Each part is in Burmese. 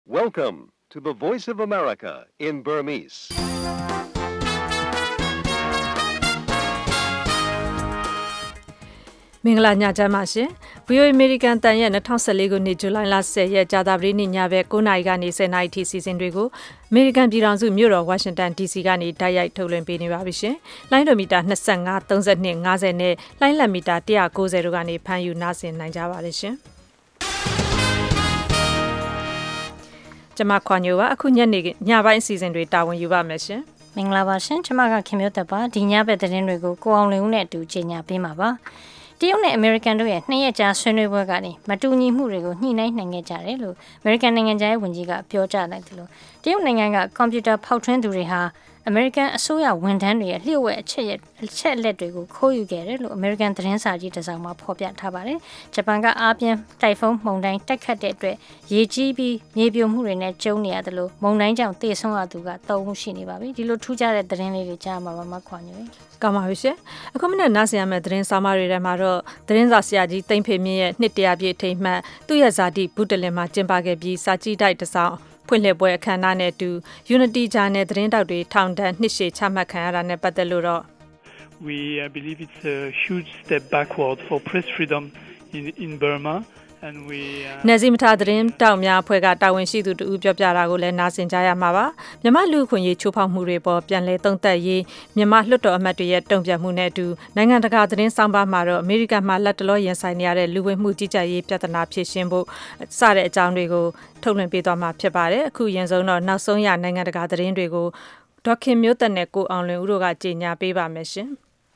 Welcome to the Voice of America in Burmese. ။မင်္ဂလာညချမ်းပါရှင်။ VOA American တန်ရဲ့2014ခုနှစ်ဇူလိုင်လ10ရက်ကြာသပတေးနေ့ညဘက်9:00နာရီကနေ10:00နာရီထိစီစဉ်တွေကို American ပြည်ထောင်စုမြို့တော် Washington DC ကနေတိုက်ရိုက်ထုတ်လွှင့်ပေးနေပါပြီရှင်။လိုင်းဒိုမီတာ25 32 50နဲ့လိုင်းလက်မီတာ190တို့ကနေဖမ်းယူနားဆင်နိုင်ကြပါတယ်ရှင်။ကျွန်မခွန်ညိုပါအခုညပိုင်းအစီအစဉ်တွေတာဝန်ယူပါမယ်ရှင်။မင်္ဂလာပါရှင်ကျွန်မကခင်မျိုးသက်ပါဒီညဘက်သတင်းတွေကိုကိုအောင်လင်းဦးနဲ့အတူကြီးညာပေးမှာပါ။တရုတ်နဲ့အမေရိကန်တို့ရဲ့2ရက်ကြာဆွေးနွေးပွဲကနေမတူညီမှုတွေကိုညှိနှိုင်းနိုင်ခဲ့ကြတယ်လို့အမေရိကန်နိုင်ငံသားဝန်ကြီးကပြောကြားလိုက်တယ်လို့တရုတ်နိုင်ငံကကွန်ပျူတာဖောက်ထွင်းသူတွေဟာအမေရိကန်အစိုးရဝန်ထမ်းတွေရဲ့လျှို့ဝှက်အချက်လက်တွေကိုခိုးယူခဲ့တယ်လို့အမေရိကန်သတင်းစာကြီးတစ်စောင်မှာဖော်ပြထားပါတယ်။ဂျပန်ကအားပြင်းတိုက်ဖုန်းမုန်တိုင်းတိုက်ခတ်တဲ့အတွက်ရေကြီးပြီးမြေပြိုမှုတွေနဲ့ကျုံနေရတယ်လို့မုန်တိုင်းကြောင့်သေဆုံးရသူက3ဦးရှိနေပါပြီ။ဒီလိုထူးခြားတဲ့သတင်းလေးတွေကြားမှာပါမခွန်ညွေ။ကောင်းပါပြီရှင်။အခုမနေ့နားဆင်ရမယ့်သတင်းစာမတွေထဲမှာတော့သတင်းစာဆရာကြီးတိမ့်ဖေမြင့်ရဲ့နှစ်တရာပြည့်ထိမ်းမှတ်သူ့ရဲ့ဇာတိဘူးတလင်မှာကျင်းပခဲ့ပြီးစာကြည့်တိုက်တစ်စောင်ဖွင့်လှစ်ပွဲအခမ်းအနားနဲ့အတူ Unity Channel သတင်းတောက်တွေထောင်ဒဏ်နှစ်ရှည်ချမှတ်ခံရတာနဲ့ပတ်သက်လို့တော့ We believe it's a huge step backward for press freedom in Burma and we နေစီမထားသတင်းတောက်များအဖွဲ့ကတာဝန်ရှိသူတူပြောပြတာကိုလည်းနားဆင်ကြရမှာပါမြန်မာလူခွင့်ရေးချိုးဖောက်မှုတွေပေါ်ပြန်လည်သုံးသပ်ရေးမြန်မာလွှတ်တော်အမတ်တွေရဲ့တုံ့ပြန်မှုနဲ့အတူနိုင်ငံတကာသတင်းဆောင်ပါမှာတော့အမေရိကန်မှာလက်တလောရင်ဆိုင်နေရတဲ့လူဝင်မှုကြီးကြပ်ရေးပြဿနာဖြေရှင်းဖို့စတဲ့အကြောင်းတွေကိုထုတ်လွှင့်ပေးသွားမှာဖြစ်ပါတယ်အခုရင်ဆုံးတော့နောက်ဆုံးရနိုင်ငံတကာသတင်းတွေကိုဒေါက်ခင်မျိုးသက်နဲ့ကိုအောင်လွင်ဦးတို့ကကြေညာပေးပါမယ်ရှင်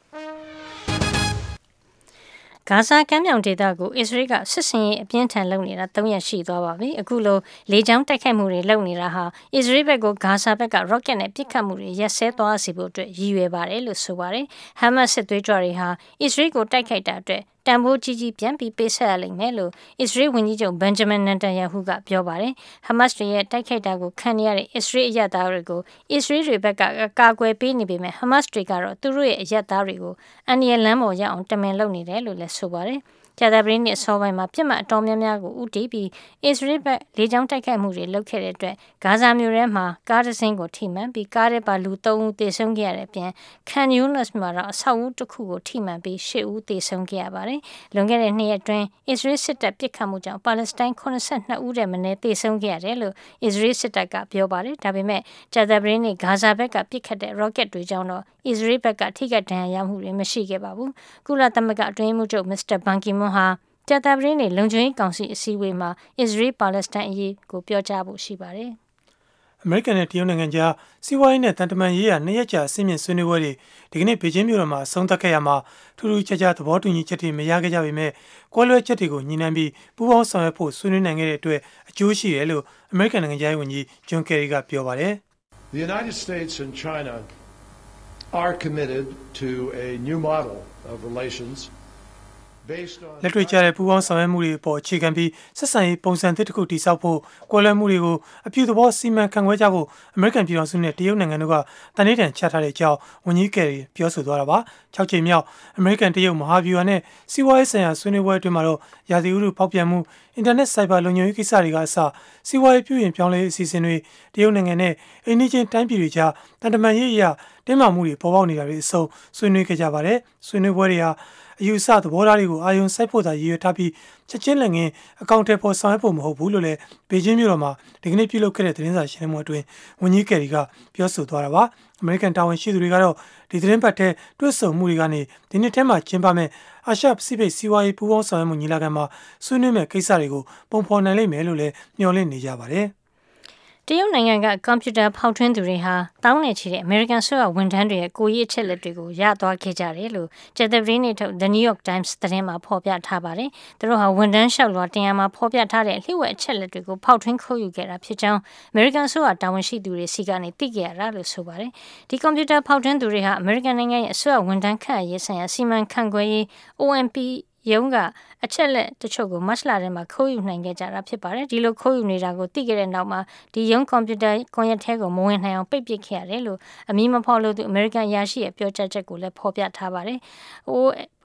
ဂါဇာကမ်းမြောင်ဒေသကိုအစ္စရေးကစစ်စင်ရေးအပြင်းထန်လုပ်နေတာ3ရက်ရှိသွားပါပြီ။အခုလိုလေကြောင်းတိုက်ခိုက်မှုတွေလုပ်နေတာဟာအစ္စရေးဘက်ကိုဂါဇာဘက်က rocket နဲ့ပစ်ခတ်မှုတွေရပ်ဆဲသွားစေဖို့အတွက်ရည်ရွယ်ပါတယ်လို့ဆိုပါတယ်။ဟာမတ်စစ်သွေးကြွတွေဟာအစ္စရေးကိုတိုက်ခိုက်တာအတွက်တန်ဖိုးကြီးကြီးပြန်ပြီးပေးဆက်ရလိမ့်မယ်လို့အစ္စရေးဝန်ကြီးချုပ်ဘန်ဂျမင်နန်တန်ယာဟုကပြောပါတယ်။ဟာမတ်ရဲ့တိုက်ခိုက်တာကိုခံရတဲ့အစ္စရေးအရပ်သားတွေကိုအစ္စရေးတွေဘက်ကကာကွယ်ပေးနေပေမဲ့ဟာမတ်တွေကတော့သူတို့ရဲ့အရပ်သားတွေကိုအန်ဒီယလမ်းပေါ်ရအောင်တမင်လုပ်နေတယ်လို့လည်းဆိုပါတယ်။ကြာသပတေးနေ့အစောပိုင်းမှာပြစ်မှတ်အတော်များများကိုဥတီးပြီးအစ္စရေးဘက်လေကြောင်းတိုက်ခိုက်မှုတွေလုပ်ခဲ့တဲ့အတွက်ဂါဇာမြို့ထဲမှာကားတစ်စင်းကိုထိမှန်ပြီးကားထဲပါလူ3ဦးသေဆုံးခဲ့ရတဲ့အပြင်ခန်ယူနတ်မှာတော့အဆောက်အဦတစ်ခုကိုထိမှန်ပြီး10ဦးသေဆုံးခဲ့ရပါတယ်။လွန်ခဲ့တဲ့2ရက်အတွင်းအစ္စရေးစစ်တပ်ပစ်ခတ်မှုကြောင့်ပါလက်စတိုင်း82ဦးတည်းမနည်းသေဆုံးခဲ့ရတယ်လို့အစ္စရေးစစ်တပ်ကပြောပါတယ်။ဒါပေမဲ့ကြာသပတေးနေ့ဂါဇာဘက်ကပစ်ခတ်တဲ့ rocket တွေကြောင့်တော့အစ္စရေးဘက်ကထိခိုက်ဒဏ်ရာရမှုတွေမရှိခဲ့ပါဘူး။ကုလသမဂ္ဂအတွင်းရေးမှူးချုပ်မစ္စတာဘန်ကီမွန်ဟာကြာသပတေးနေ့လုံခြုံရေးကောင်စီအစည်းအဝေးမှာအစ္စရေးပါလက်စတိုင်းအရေးကိုပြောကြားဖို့ရှိပါတယ်။အမေရိကန်နဲ့တရုတ်နိုင်ငံကြားစီးပွားရေးနဲ့တန်တမာရေးရာ2ရက်ကြာအဆင့်မြင့်ဆွေးနွေးပွဲတွေဒီကနေ့ဘေကျင်းမြို့တော်မှာအဆုံးသတ်ခဲ့ရမှာထူးထူးခြားခြားသဘောတူညီချက်တွေမရခဲ့ကြပေမဲ့ကွဲလွဲချက်တွေကိုညှိနှိုင်းပြီးပူးပေါင်းဆောင်ရွက်ဖို့ဆွေးနွေးနိုင်ခဲ့တဲ့အတွက်အကျိုးရှိတယ်လို့အမေရိကန်နိုင်ငံသားဝန်ကြီးဂျွန်ကယ်ရီကပြောပါတယ်။ The United States and China are committed to a new model of relations လက်တွေ့ကျတဲ့ပူးပေါင်းဆောင်ရွက်မှုတွေအပေါ်အခြေခံပြီးဆက်ဆံရေးပုံစံသစ်တစ်ခုတည်ဆောက်ဖို့ကွဲလွဲမှုတွေကိုအပြုသဘောစီမံခန့်ခွဲကြဖို့အမေရိကန်ပြည်ထောင်စုနဲ့တရုတ်နိုင်ငံတို့ကတန်ဋိဌာန်ချထားတဲ့အကြောင်းဝန်ကြီးကယ်ရီပြောဆိုသွားတာပါ6ချိန်မြောက်အမေရိကန်တရုတ်မဟာဗျူဟာနဲ့စီးပွားရေးဆိုင်ရာဆွေးနွေးပွဲအတွင်းမှာတော့ရာသီဥတုဖောက်ပြန်မှုအင်တာနက်ဆိုင်ဘာလုံခြုံရေးကိစ္စတွေကအစစီးပွားရေးပြုပြင်ပြောင်းလဲအစီအစဉ်တွေတရုတ်နိုင်ငံနဲ့အိန္ဒိချင်းတိုင်းပြည်တွေကြားတန်တမာရေးအရာတင်းမာမှုတွေပေါ်ပေါက်နေတာတွေအစုံဆွေးနွေးခဲ့ကြပါတယ်ဆွေးနွေးပွဲတွေဟာအယူဆသဘောထားတွေကိုအာရုံစိုက်ဖို့သာရည်ရွယ်ထားပြီးချက်ချင်းလည်းငင်းအကောင့်ထဲပေါ်ဆောင်ရွက်ဖို့မဟုတ်ဘူးလို့လည်းဘေကျင်းမြို့တော်မှာဒီကနေ့ပြုလုပ်ခဲ့တဲ့သတင်းစာရှင်းလင်းပွဲအတွင်းဝန်ကြီးကယ်ရီကပြောဆိုသွားတာပါအမေရိကန်တာဝန်ရှိသူတွေကတော့ဒီသတင်းပတ်ထဲတွဲဆုံမှုတွေကနေဒီနှစ်ထဲမှာကျင်းပမဲ့အာရှပစိဖိတ်စီးပွားရေးပူးပေါင်းဆောင်ရွက်မှုညီလာခံမှာဆွေးနွေးမဲ့ကိစ္စတွေကိုပုံဖော်နိုင်လိမ့်မယ်လို့လည်းမျှော်လင့်နေကြပါတယ်တရုတ်နိုင်ငံကကွန်ပျူတာဖောက်ထွင်းသူတွေဟာတောင်းနေချီတဲ့အမေရိကန်ဆိုရဝန်ထမ်းတွေရဲ့ကိုယ်ရေးအချက်လက်တွေကိုရသွားခဲ့ကြတယ်လို့ကြာသပတေးနေ့ထုတ် The New York Times သတင်းမှာဖော်ပြထားပါတယ်။သူတို့ဟာဝန်ထမ်းလျှောက်လွှာတင်ရမှာဖော်ပြထားတဲ့လျှို့ဝှက်အချက်လက်တွေကိုဖောက်ထွင်းခိုးယူခဲ့တာဖြစ်ကြောင်းအမေရိကန်ဆိုရတာဝန်ရှိသူတွေစီကနေသိခဲ့ရတာလို့ဆိုပါတယ်။ဒီကွန်ပျူတာဖောက်ထွင်းသူတွေဟာအမေရိကန်နိုင်ငံရဲ့အစိုးရဝန်ထမ်းခန့်အပ်ရေးဆိုင်ရာစီမံခန့်ခွဲရေး OMPရုံးကအချက်လက်တချို့ကိုမတ်လထဲမှာခိုးယူနိုင်ခဲ့ကြတာဖြစ်ပါတယ်ဒီလိုခိုးယူနေတာကိုသိခဲ့တဲ့နောက်မှာဒီရုံးကွန်ပျူတာကွန်ရက်ထဲကိုမဝင်နိုင်အောင်ပိတ်ပစ်ခဲ့ရတယ်လို့အမည်မဖော်လို့သူအမေရိကန်အရာရှိရဲ့ပြောကြားချက်ကိုလည်းဖော်ပြထားပါတယ်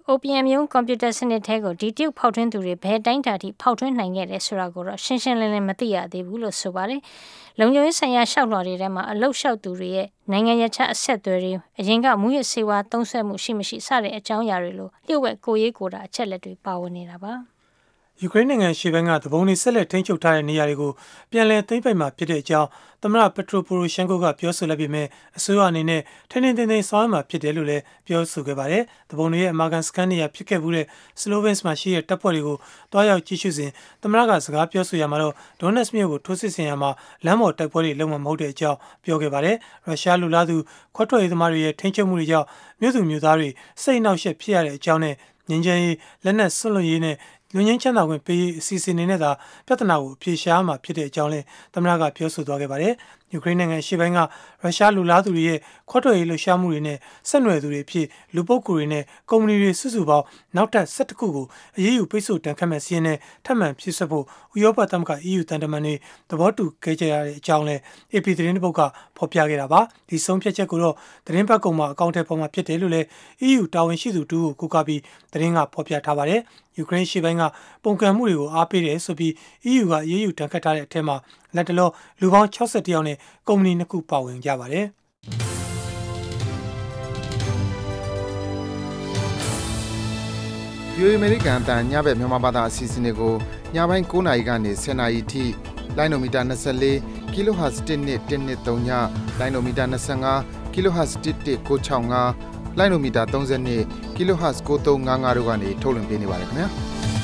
OPM ရုံးကွန်ပျူတာစနစ်ထဲကိုဒီတရုတ်ဖောက်ထွင်းသူတွေဘယ်တိုင်းတာထိဖောက်ထွင်းနိုင်ခဲ့တယ်ဆိုတာကိုတော့ရှင်းရှင်းလင်းလင်းမသိရသေးဘူးလို့ဆိုပါတယ်။လုံခြုံရေးဆိုင်ရာရှောက်လွှာတွေထဲမှာအလုတ်လျှောက်သူတွေရဲ့နိုင်ငံရခြားအဆက်အသွယ်တွေအရင်ကမူရစေဝါသုံးဆွဲမှုရှိမရှိစတဲ့အကြောင်းအရာတွေလိုလျှို့ဝှက်ကိုရေးကိုတာအချက်လက်တွေပါဝင်နေတာပါ။ယူကရိန်းနိုင်ငံရှေ့ပိုင်းကသဘုံတွေဆက်လက်ထိန်းချုပ်ထားတဲ့နေရာတွေကိုပြန်လည်သိမ်းပိုက်မှာဖြစ်တဲ့အကြောင်းသမ္မတပက်ထရိုပိုရိုရှန်ကိုကပြောဆိုလိုက်ပေမဲ့အစိုးရအနေနဲ့ထိန်းထိန်းသိမ်းသိမ်းဆောင်ရွက်မှာဖြစ်တယ်လို့လည်းပြောဆိုခဲ့ပါတယ်။သဘုံတွေရဲ့အမာကန်စကန်နေရာဖြစ်ခဲ့မှုတဲ့စလိုဗင်းစ်မှာရှိတဲ့တပ်ဖွဲ့တွေကိုတွားရောက်ကြည့်ရှုစဉ်သမ္မတကစကားပြောဆိုရမှာတော့ဒေါနက်စ်မြို့ကိုထိုးစစ်ဆင်ရမှာလမ်းပေါ်တိုက်ပွဲတွေလုံးဝမဟုတ်တဲ့အကြောင်းပြောခဲ့ပါတယ်။ရုရှားလူလားသူခွဲထွက်ရေးသမားတွေရဲ့ထိန်းချုပ်မှုတွေကြောင့်မြို့သူမြို့သားတွေစိတ်နှောက်ယှက်ဖြစ်ရတဲ့အကြောင်းနဲ့ငြိမ်းချမ်းရေးလက်နက်ဆွတ်လွတ်ရေးနဲ့လူငင်းချမ်းသာခွင့်ပေးရေးအစီအစဉ်တွေနဲ့သာပြဿနာကိုအပြေရှားမှာဖြစ်တဲ့အကြောင်းလည်းသမ္မတကပြောဆိုသွားခဲ့ပါတယ်။ယူကရိန်းနိုင်ငံရှေ့ပိုင်းကရုရှားလူလားသူတွေရဲ့ခွဲထွက်ရေးလှုပ်ရှားမှုတွေနဲ့ဆက်နွယ်သူတွေဖြစ်လူပုဂ္ဂိုလ်တွေနဲ့ကုမ္ပဏီတွေစုစုပေါင်းနောက်ထပ်17ခုကိုအရေးယူပိတ်ဆို့တန်ခတ်မဲ့စီးရင်နဲ့ထပ်မံဖြစ်ဆက်ဖို့ဥရောပသမဂ္ဂ EU တန်တမန်တွေသဘောတူခဲ့ကြရတဲ့အကြောင်းလည်း AP သတင်းတစ်ပုဒ်ကဖော်ပြခဲ့တာပါ။ဒီဆုံးဖြတ်ချက်ကိုတော့သတင်းပတ်ကောင်မှာအကောင့်ထဲပေါ်မှာဖြစ်တယ်လို့လည်း EU တာဝန်ရှိသူတူကိုကိုးကားပြီးသတင်းကဖော်ပြထားပါတယ်။ယူကရိန်းရှေ့ပိုင်းကပုံကံမှုတွေကိုအားပေးတယ်ဆိုပြီး EU ကရေးယူတန်ခတ်ထားတဲ့အထက်မှာလက်တလောလူပေါင်း61ယောက်နဲ့ကုမ္ပဏီ2ခုပါဝင်ကြပါတယ်။ VOA အမေရိကန်အတန်ညဘက်မြန်မာဘာသာအစီအစဉ်တွေကိုညပိုင်း9:00နာရီကနေ10:00နာရီထိလိုင်းနိုမီတာ24 kHz 12123ညလိုင်းနိုမီတာ25 kHz 11965လိုင်းနိုမီတာ32 kHz 9355တို့ကနေထုတ်လွှင့်ပေးနေပါတယ်ခင်ဗျာ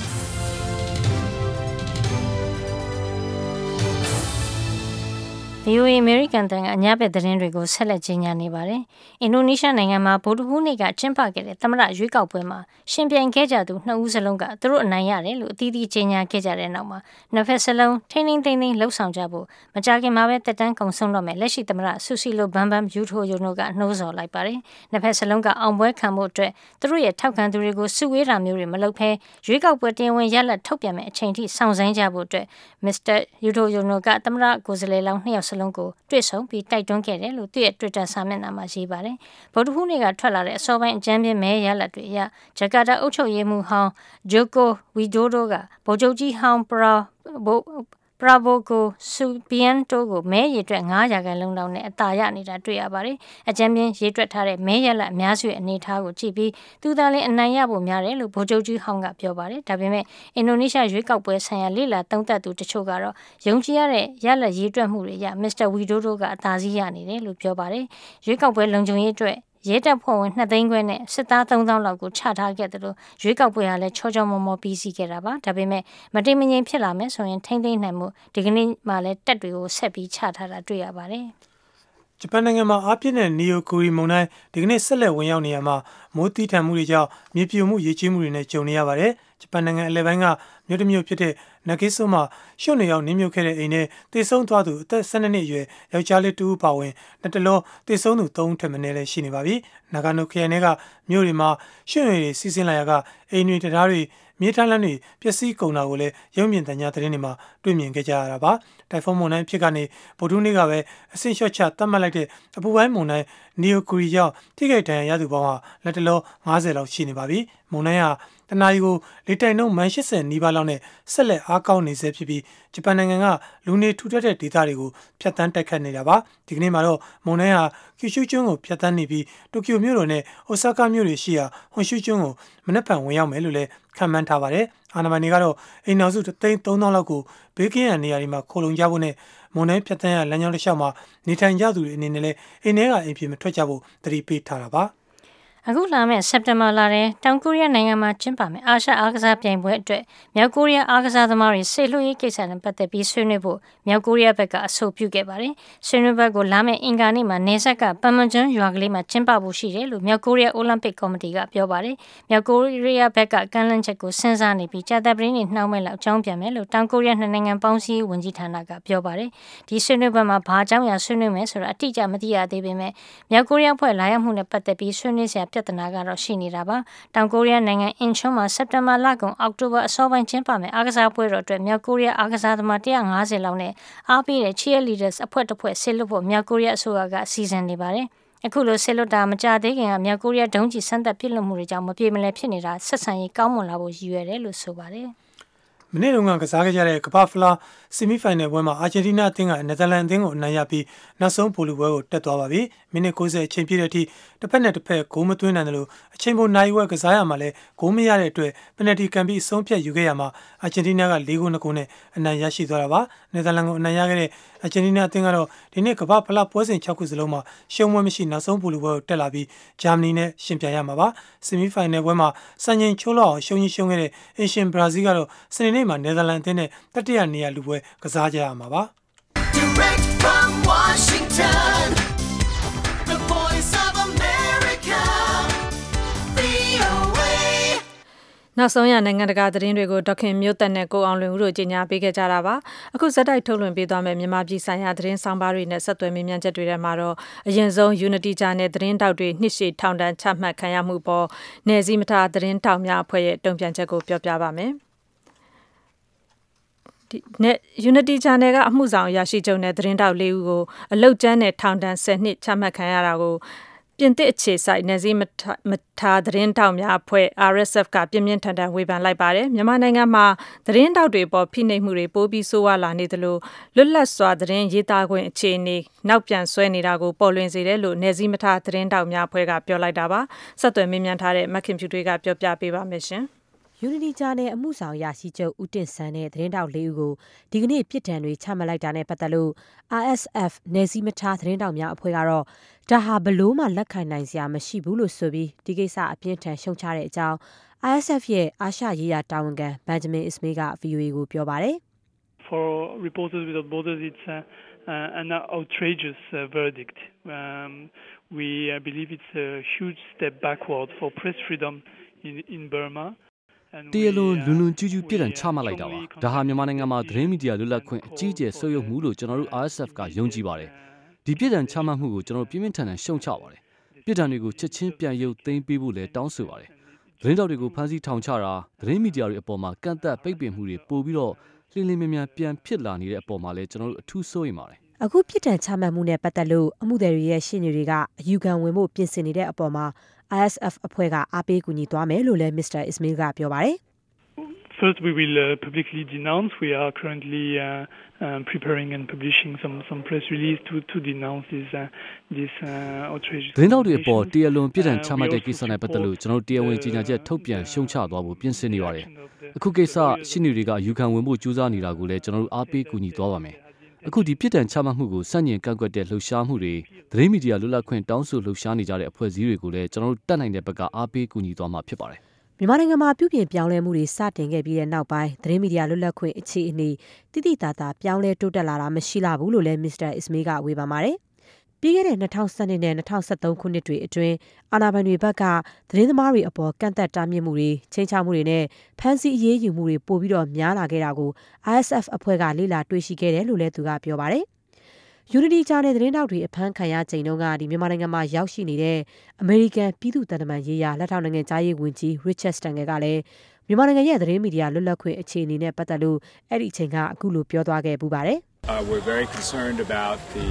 VOA American တန်ကအညာဘက်သတင်းတွေကိုဆက်လက်ကြီးညာနေပါတယ်။အင်ဒိုနီးရှားနိုင်ငံမှာဗုဒ္ဓဟူးနေ့ကကျင်းပခဲ့တဲ့သမ္မတရွေးကောက်ပွဲမှာရှင်ပြိုင်ခဲ့ကြသူ2ဦးစလုံးကသူတို့အနိုင်ရတယ်လို့အသီးသီးကြီးညာခဲ့ကြတဲ့နောက်မှာနှစ်ဖက်စလုံးထိန်းသိမ်းလှုပ်ဆောင်ကြဖို့မကြာခင်မှာပဲတက်တန်းကုန်ဆုံးတော့မယ်လက်ရှိသမ္မတဆူစီလိုဘမ်ဘမ်ယူထိုယိုနိုကနှိုးဆော်လိုက်ပါတယ်။နှစ်ဖက်စလုံးကအောင်ပွဲခံဖို့အတွက်သူတို့ရဲ့ထောက်ခံသူတွေကိုစုဝေးတာမျိုးတွေမလုပ်ဘဲရွေးကောက်ပွဲတင်ဝင်ရလက်ထုတ်ပြန်မဲ့အချိန်ထိစောင့်ဆိုင်းကြဖို့အတွက်မစ္စတာယူထိုယိုနိုကသမ္မတကိုယ်စားလှယ်လောင်း2ယောက်စလုံးကိုတွေ့ဆုံပြီးတိုက်တွန်းခဲ့တယ်လို့သူ့ရဲ့ Twitter စာမျက်နှာမှာရေးပါတယ်။ဗုဒ္ဓဟူးနေ့ကထွက်လာတဲ့အစောပိုင်းအကြမ်းဖျင်းမဲရလဒ်တွေအရဂျကာတာအုပ်ချုပ်ရေးမှူးဟောင်းဂျိုကိုဝီဒိုဒိုကဗိုလ်ချုပ်ကြီးဟောင်းပရာဘိုကိုဆူဘီယန်တိုကိုမဲရည်အတွက်9%လောက်နဲ့အသာရနေတာတွေ့ရပါတယ်။အကြမ်းဖျင်းရေးတွက်ထားတဲ့မဲရလဒ်အများစုရဲ့အနေအထားကိုကြည့်ပြီးသူသာလည်းအနိုင်ရဖို့များတယ်လို့ဗိုလ်ချုပ်ကြီးဟောင်းကပြောပါတယ်။ဒါပေမဲ့အင်ဒိုနီးရှားရွေးကောက်ပွဲဆိုင်ရာလေ့လာသုံးသပ်သူတချို့ကတော့ယုံကြည်ရတဲ့ရလဒ်ရေးတွက်မှုတွေရမစ္စတာဝီဒိုဒိုကအသာစီးရနေတယ်လို့ပြောပါတယ်။ရွေးကောက်ပွဲလုံခြုံရေးအတွက်ရဲတပ်ဖွဲ့ဝင်2သိန်းခွဲနဲ့စစ်သား3000လောက်ကိုချထားခဲ့တယ်လို့ရွေးကောက်ပွဲကလည်းချောချောမောမောပြီးစီးခဲ့တာပါဒါပေမဲ့မတိမငြိမ်ဖြစ်လာမယ်ဆိုရင်ထိမ့်သိမ်းနိုင်မှုဒီကနေ့မှလည်းတက်တွေကိုဆက်ပြီးချထားတာတွေ့ရပါတယ်ဂျပန်နိုင်ငံမှာအားပြည့်တဲ့နီယိုကိုရီမုန်တိုင်းဒီကနေ့ဆက်လက်ဝင်ရောက်နေရမှာမိုးတိထန်မှုတွေကြောင့်မြေပြိုမှုရေကြီးမှုတွေနဲ့ကြုံနေရပါတယ်ဂျပန်နိုင်ငံအလဲပိုင်းကမြို့တစ်မြို့ဖြစ်တဲ့နဂိဆိုမှာရှုံနေရောက်နင်းမြုပ်ခဲ့တဲ့အိမ်နဲ့တေဆုံးသွားသူအသက်12နှစ်အရွယ်ယောက်ျားလေးတူပါဝင်နှစ်တလောတေဆုံးသူ3ဦးထက်မနည်းလည်းရှိနေပါပြီ။နာဂါနိုခရိုင်ကမြို့တွေမှာရှုံရည်တွေစီးဆင်းလာရကအိမ်တွေတရားတွေမြေထားလမ်းတွေပျက်စီးကုန်တာကိုလည်းရုံမြင့်တညာသတင်းတွေမှာတွေ့မြင်ခဲ့ကြရတာပါ။တိုင်ဖွန်းမုန်တိုင်းဖြစ်ကနေဗုဒ္ဓနေ့ကပဲအဆင့်လျှော့ချသတ်မှတ်လိုက်တဲ့အပူပိုင်းမုန်တိုင်းနီယိုကူရီကြောင့်ထိခိုက်ဒဏ်ရာရသူပေါင်းဟာလက်တလော50လောက်ရှိနေပါပြီ။မုန်တိုင်းဟာတနအီကိုလေတိုက်နှုန်းမိုင်80နီးပါးလောက်နဲ့ဆက်လက်အားကောင်းနေစေဖြစ်ပြီးဂျပန်နိုင်ငံကလူနေထူထပ်တဲ့ဒေသတွေကိုဖျက်ဆီးတိုက်ခတ်နေတာပါဒီကနေ့မှာတော့မုန်တိုင်းဟာကျူရှူကျွန်းကိုဖျက်ဆီးနေပြီးတိုကျိုမြို့တော်နဲ့အိုဆာကာမြို့တွေရှိရာဟွန်ရှူကျွန်းကိုမနက်ဖြန်ဝင်ရောက်မယ်လို့လည်းခန့်မှန်းထားပါတယ်အာဏာပိုင်တွေကတော့အိမ်နောက်စု33000လောက်ကိုဘေးကင်းရန်နေရာတွေမှာခိုလုံကြဖို့နဲ့မုန်တိုင်းဖျက်ဆီးရလမ်းကြောင်းတစ်လျှောက်မှာနေထိုင်ကြသူတွေအနေနဲ့လည်းအိမ်ထဲကအိမ်ပြင်မထွက်ကြဖို့သတိပေးထားတာပါအခုလာမယ့်စက်တင်ဘာလထဲတောင်ကိုရီးယားနိုင်ငံမှာကျင်းပမယ့်အာရှအားကစားပြိုင်ပွဲအတွက်မြောက်ကိုရီးယားအားကစားသမားတွေဆေလွှတ်ရေးကိစ္စနဲ့ပတ်သက်ပြီးဆွေးနွေးဖို့မြောက်ကိုရီးယားဘက်ကအဆိုပြုခဲ့ပါတယ်။ဆွေးနွေးပွဲကိုလာမယ့်အင်္ဂါနေ့မှာနေဆက်ကပမ်မွန်ကျွန်းရွာကလေးမှာကျင်းပဖို့ရှိတယ်လို့မြောက်ကိုရီးယားအိုလံပစ်ကော်မတီကပြောပါတယ်။မြောက်ကိုရီးယားဘက်ကကမ်းလှမ်းချက်ကိုစဉ်းစားနေပြီးကြာသပတေးနေ့နှောင်းမဲ့လောက်အကြောင်းပြန်မယ်လို့တောင်ကိုရီးယားနှစ်နိုင်ငံပေါင်းစည်းရေးဝန်ကြီးဌာနကပြောပါတယ်။ဒီဆွေးနွေးပွဲမှာဘာအကြောင်းအရာဆွေးနွေးမယ်ဆိုတာအတိအကျမသိရသေးပေမဲ့မြောက်ကိုရီးယားဖွဲ့လာရောက်မှုနဲ့ပတ်သက်ပြီးဆွေးနွေးစရာပြဿနာကတော့ရှိနေတာပါတောင်ကိုရီးယားနိုင်ငံအင်ချွန်းမှာစက်တင်ဘာလကုန်အောက်တိုဘာအစောပိုင်းကျင်းပမယ့်အားကစားပွဲတော်အတွက်မြောက်ကိုရီးယားအားကစားသမား150လောက်နဲ့အားပေးတဲ့ cheerleaders အဖွဲ့တစ်ဖွဲ့ဆေးလွတ်ဖို့မြောက်ကိုရီးယားအစိုးရကစီစဉ်နေပါတယ်အခုလိုဆေလွတ်တာမကြသေးခင်ကမြောက်ကိုရီးယားဒုံးကျည်စမ်းသပ်ပစ်လွှတ်မှုတွေကြောင့်မပြေမလည်ဖြစ်နေတာဆက်ဆံရေးကောင်းမွန်လာဖို့ရည်ရွယ်တယ်လို့ဆိုပါတယ်မနေ့တုန်းကကစားခဲ့ကြတဲ့ကမ္ဘာဖလားဆီမီဖိုင်နယ်ပွဲမှာအာဂျင်တီးနားအသင်းကနယ်သာလန်အသင်းကိုအနိုင်ရပြီးနောက်ဆုံးပိုလူပွဲကိုတက်သွားပါပြီ။မိနစ်90အချိန်ပြည့်တဲ့အထိတစ်ဖက်နဲ့တစ်ဖက်ဂိုးမသွင်းနိုင်တယ်လို့အချိန်ပိုနိုင်ဝဲကစားရမှာလဲဂိုးမရတဲ့အတွက်ပယ်နယ်တီကန်ပြီးအဆုံးဖြတ်ယူခဲ့ရမှာအာဂျင်တီးနားက4ဂိုး2ဂိုးနဲ့အနိုင်ရရှိသွားတာပါ။နယ်သာလန်ကိုအနိုင်ရခဲ့တဲ့အာဂျင်တီးနားအသင်းကတော့ဒီနေ့ကမ္ဘာဖလားပွဲစဉ်6ခုစလုံးမှာရှုံးပွဲမရှိနောက်ဆုံးပိုလူပွဲကိုတက်လာပြီးဂျာမနီနဲ့ရှင်ပြိုင်ရမှာပါ။ဆီမီဖိုင်နယ်ပွဲမှာစံချိန်ချိုးလောက်အောင်ရှုံးခဲ့တဲ့အင်ရှင်ဘရာဇီးကတော့စနေနေ့မှာနယ်သာလန်အသင်းနဲ့တတိယနေရာလူပွဲကစားကြရမှာပါ Direct from Washington, the voice of America, VOA. နောက်ဆုံးရနိုင်ငံတကာသတင်းတွေကိုဒေါခင်မျိုးသက်နဲ့ကိုအောင်လွင်ဦးတို့ကြီးညာပေးခဲ့ကြတာပါအခုဇက်တိုက်ထုတ်လွှင့်ပေးသွားမယ်မြန်မာပြည်ဆိုင်ရာသတင်းဆောင်ပါတွေနဲ့ဆက်သွယ်မေးမြန်းချက်တွေထဲမှာတော့အရင်ဆုံး Unity Channel သတင်းတောက်တွေနှစ်ရှည်ထောင်ဒဏ်ချမှတ်ခံရမှုပေါ်နယ်စည်းမထားသတင်းတောက်များအဖွဲ့ရဲ့တုံ့ပြန်ချက်ကိုပြောပြပါမယ်Unity Channel ကအမှုဆောင်အရာရှိချုပ်နဲ့သတင်းတောက်၄ဦးကိုအလုတ်ကျန်းနဲ့ထောင်ဒဏ်10နှစ်ချမှတ်ခံရတာကိုပြင်သစ်အခြေစိုက်နယ်စည်းမထားသတင်းတောက်များအဖွဲ့ RSF ကပြင်းပြင်းထန်ထန်ဝေဖန်လိုက်ပါတယ်မြန်မာနိုင်ငံမှာသတင်းတောက်တွေပေါ်ဖိနှိပ်မှုတွေပိုပြီးဆိုးဝါးလာနေသလိုလွတ်လပ်စွာသတင်းရေးသားခွင့်အခြေအနေနောက်ပြန်ဆွဲနေတာကိုပေါ်လွင်စေတယ်လို့နယ်စည်းမထားသတင်းတောက်များအဖွဲ့ကပြောလိုက်တာပါဆက်သွယ်မေးမြန်းထားတဲ့မခင်ဖြူတွေကပြောပြပေးပါမယ်ရှင် Unity Channel အမှုဆောင်ရရှိချုပ်ဦးတင့်ဆန်းနဲ့သတင်းတောက်၄ဦးကိုဒီကနေ့ပြစ်ဒဏ်တွေချမှတ်လိုက်တာနဲ့ပတ်သက်လို့ RSF နယ်စည်းမထားသတင်းတောက်များအဖွဲ့ကတော့ဒါဟာဘလို့မှလက်ခံနိုင်စရာမရှိဘူးလို့ဆိုပြီးဒီကိစ္စအပြင်းထန်ရှုံချတဲ့အကြောင်း RSF ရဲ့အာရှရေးရာတာဝန်ခံ Benjamin Ismay က VOA ကိုပြောပါတယ် For Reporters Without Borders, it's an outrageous verdict. We believe it's a huge step backward for press freedom in Burma. တရားလိုလူလူကျူးကျူးပြစ်ဒဏ်ချမှတ်လိုက်တာပါဒါဟာမြန်မာနိုင်ငံမှာသတင်းမီဒီယာလွတ်လပ်ခွင့်အကြီးအကျယ်ဆုတ်ယုတ်မှုလို့ကျွန်တော်တို့ RSF ကယုံကြည်ပါတယ်ဒီပြစ်ဒဏ်ချမှတ်မှုကိုကျွန်တော်ပြင်းပြင်းထန်ထန်ရှုံချပါတယ်ပြစ်ဒဏ်တွေကိုချက်ချင်းပြန်ရုပ်သိမ်းပေးဖို့လည်းတောင်းဆိုပါတယ်သတင်းတောက်တွေကိုဖမ်းဆီးထောင်ချတာသတင်းမီဒီယာတွေအပေါ်မှာကန့်သတ်ပိတ်ပင်မှုတွေပို့ပြီးတော့လင်းလင်းမြန်မြန်ပြန်ဖြစ်လာနေတဲ့အပေါ်မှာလည်းကျွန်တော်တို့အထူးစိုးရိမ်ပါတယ်အခုပြစ်ဒဏ်ချမှတ်မှုနဲ့ပတ်သက်လို့အမှုသည်တွေရဲ့ရှင်းနေတွေကအယူခံဝင်ဖို့ပြင်ဆင်နေတဲ့အပေါ်မှာ ISF အဖွဲ့ကအားပေးကူညီသွားမယ်လို့လည်း Mr. Ismail ကပြောပါတယ် First, we will publicly denounce. We are currently preparing and publishing some press release to denounce this outrageous. သတင်းတောက်တွေအပေါ်တရားလွန်ပြစ်ဒဏ်ချမှတ်တဲ့ကိစ္စနဲ့ပတ်သက်လို့ကျွန်တော်တရားဝင်ကြေညာချက်ထုတ်ပြန်ရှုံချသွားဖို့ပြင်ဆင်နေပါတယ်အခုကိစ္စရှင်းနေတွေကယူခံဝင်ဖို့ကြိုးစားနေတာကိုလည်းကျွန်တော်တို့အားပေးကူညီသွားပါမယ်အခုဒီပြစ်ဒဏ်ချမှတ်မှုကိုစန့်ကျင်ကန့်ကွက်တဲ့လှုပ်ရှားမှုတွေသတင်းမီဒီယာလွတ်လပ်ခွင့်တောင်းဆိုလှုပ်ရှားနေကြတဲ့အဖွဲ့အစည်းတွေကိုလည်းကျွန်တော်တို့တတ်နိုင်တဲ့ဘက်ကအားပေးကူညီသွားမှာဖြစ်ပါတယ်မြန်မာနိုင်ငံမှာပြုပြင်ပြောင်းလဲမှုတွေစတင်ခဲ့ပြီးတဲ့နောက်ပိုင်းသတင်းမီဒီယာလွတ်လပ်ခွင့်အခြေအနေတိတိတသာပြောင်းလဲတိုးတက်လာတာမရှိလာဘူးလို့လည်း Mr. Ismay ကဝေဖန်ပါတယ်။ပြီးခဲ့တဲ့2012နဲ့2013ခုနှစ်တွေအတွင်းအာဏာပိုင်တွေဘက်ကသတင်းသမားတွေအပေါ်ကန့်သတ်တားမြစ်မှုတွေချိန်ချမှုတွေနဲ့ဖမ်းဆီးအရေးယူမှုတွေပိုပြီးတော့များလာခဲ့တာကို ISF အဖွဲ့ကလေ့လာတွေ့ရှိခဲ့တယ်လို့လည်းသူကပြောပါတယ်။ Unity Channel သတင်းတောက်တွေအဖမ်းခံရချိန်တုန်းကမြန်မာနိုင်ငံမှာရောက်ရှိနေတဲ့အမေရိကန်ပြည်သူ့တန်တမန်ရေးရာလက်ထောက်နိုင်ငံသားရေးဝန်ကြီး Richard Stengel ကလည်းမြန်မာနိုင်ငံရဲ့သတင်းမီဒီယာလွတ်လပ်ခွင့်အခြေအနေနဲ့ပတ်သက်လို့အဲ့ဒီအချိန်ကအခုလိုပြောသွားခဲ့ပူပါတယ် We're very concerned about the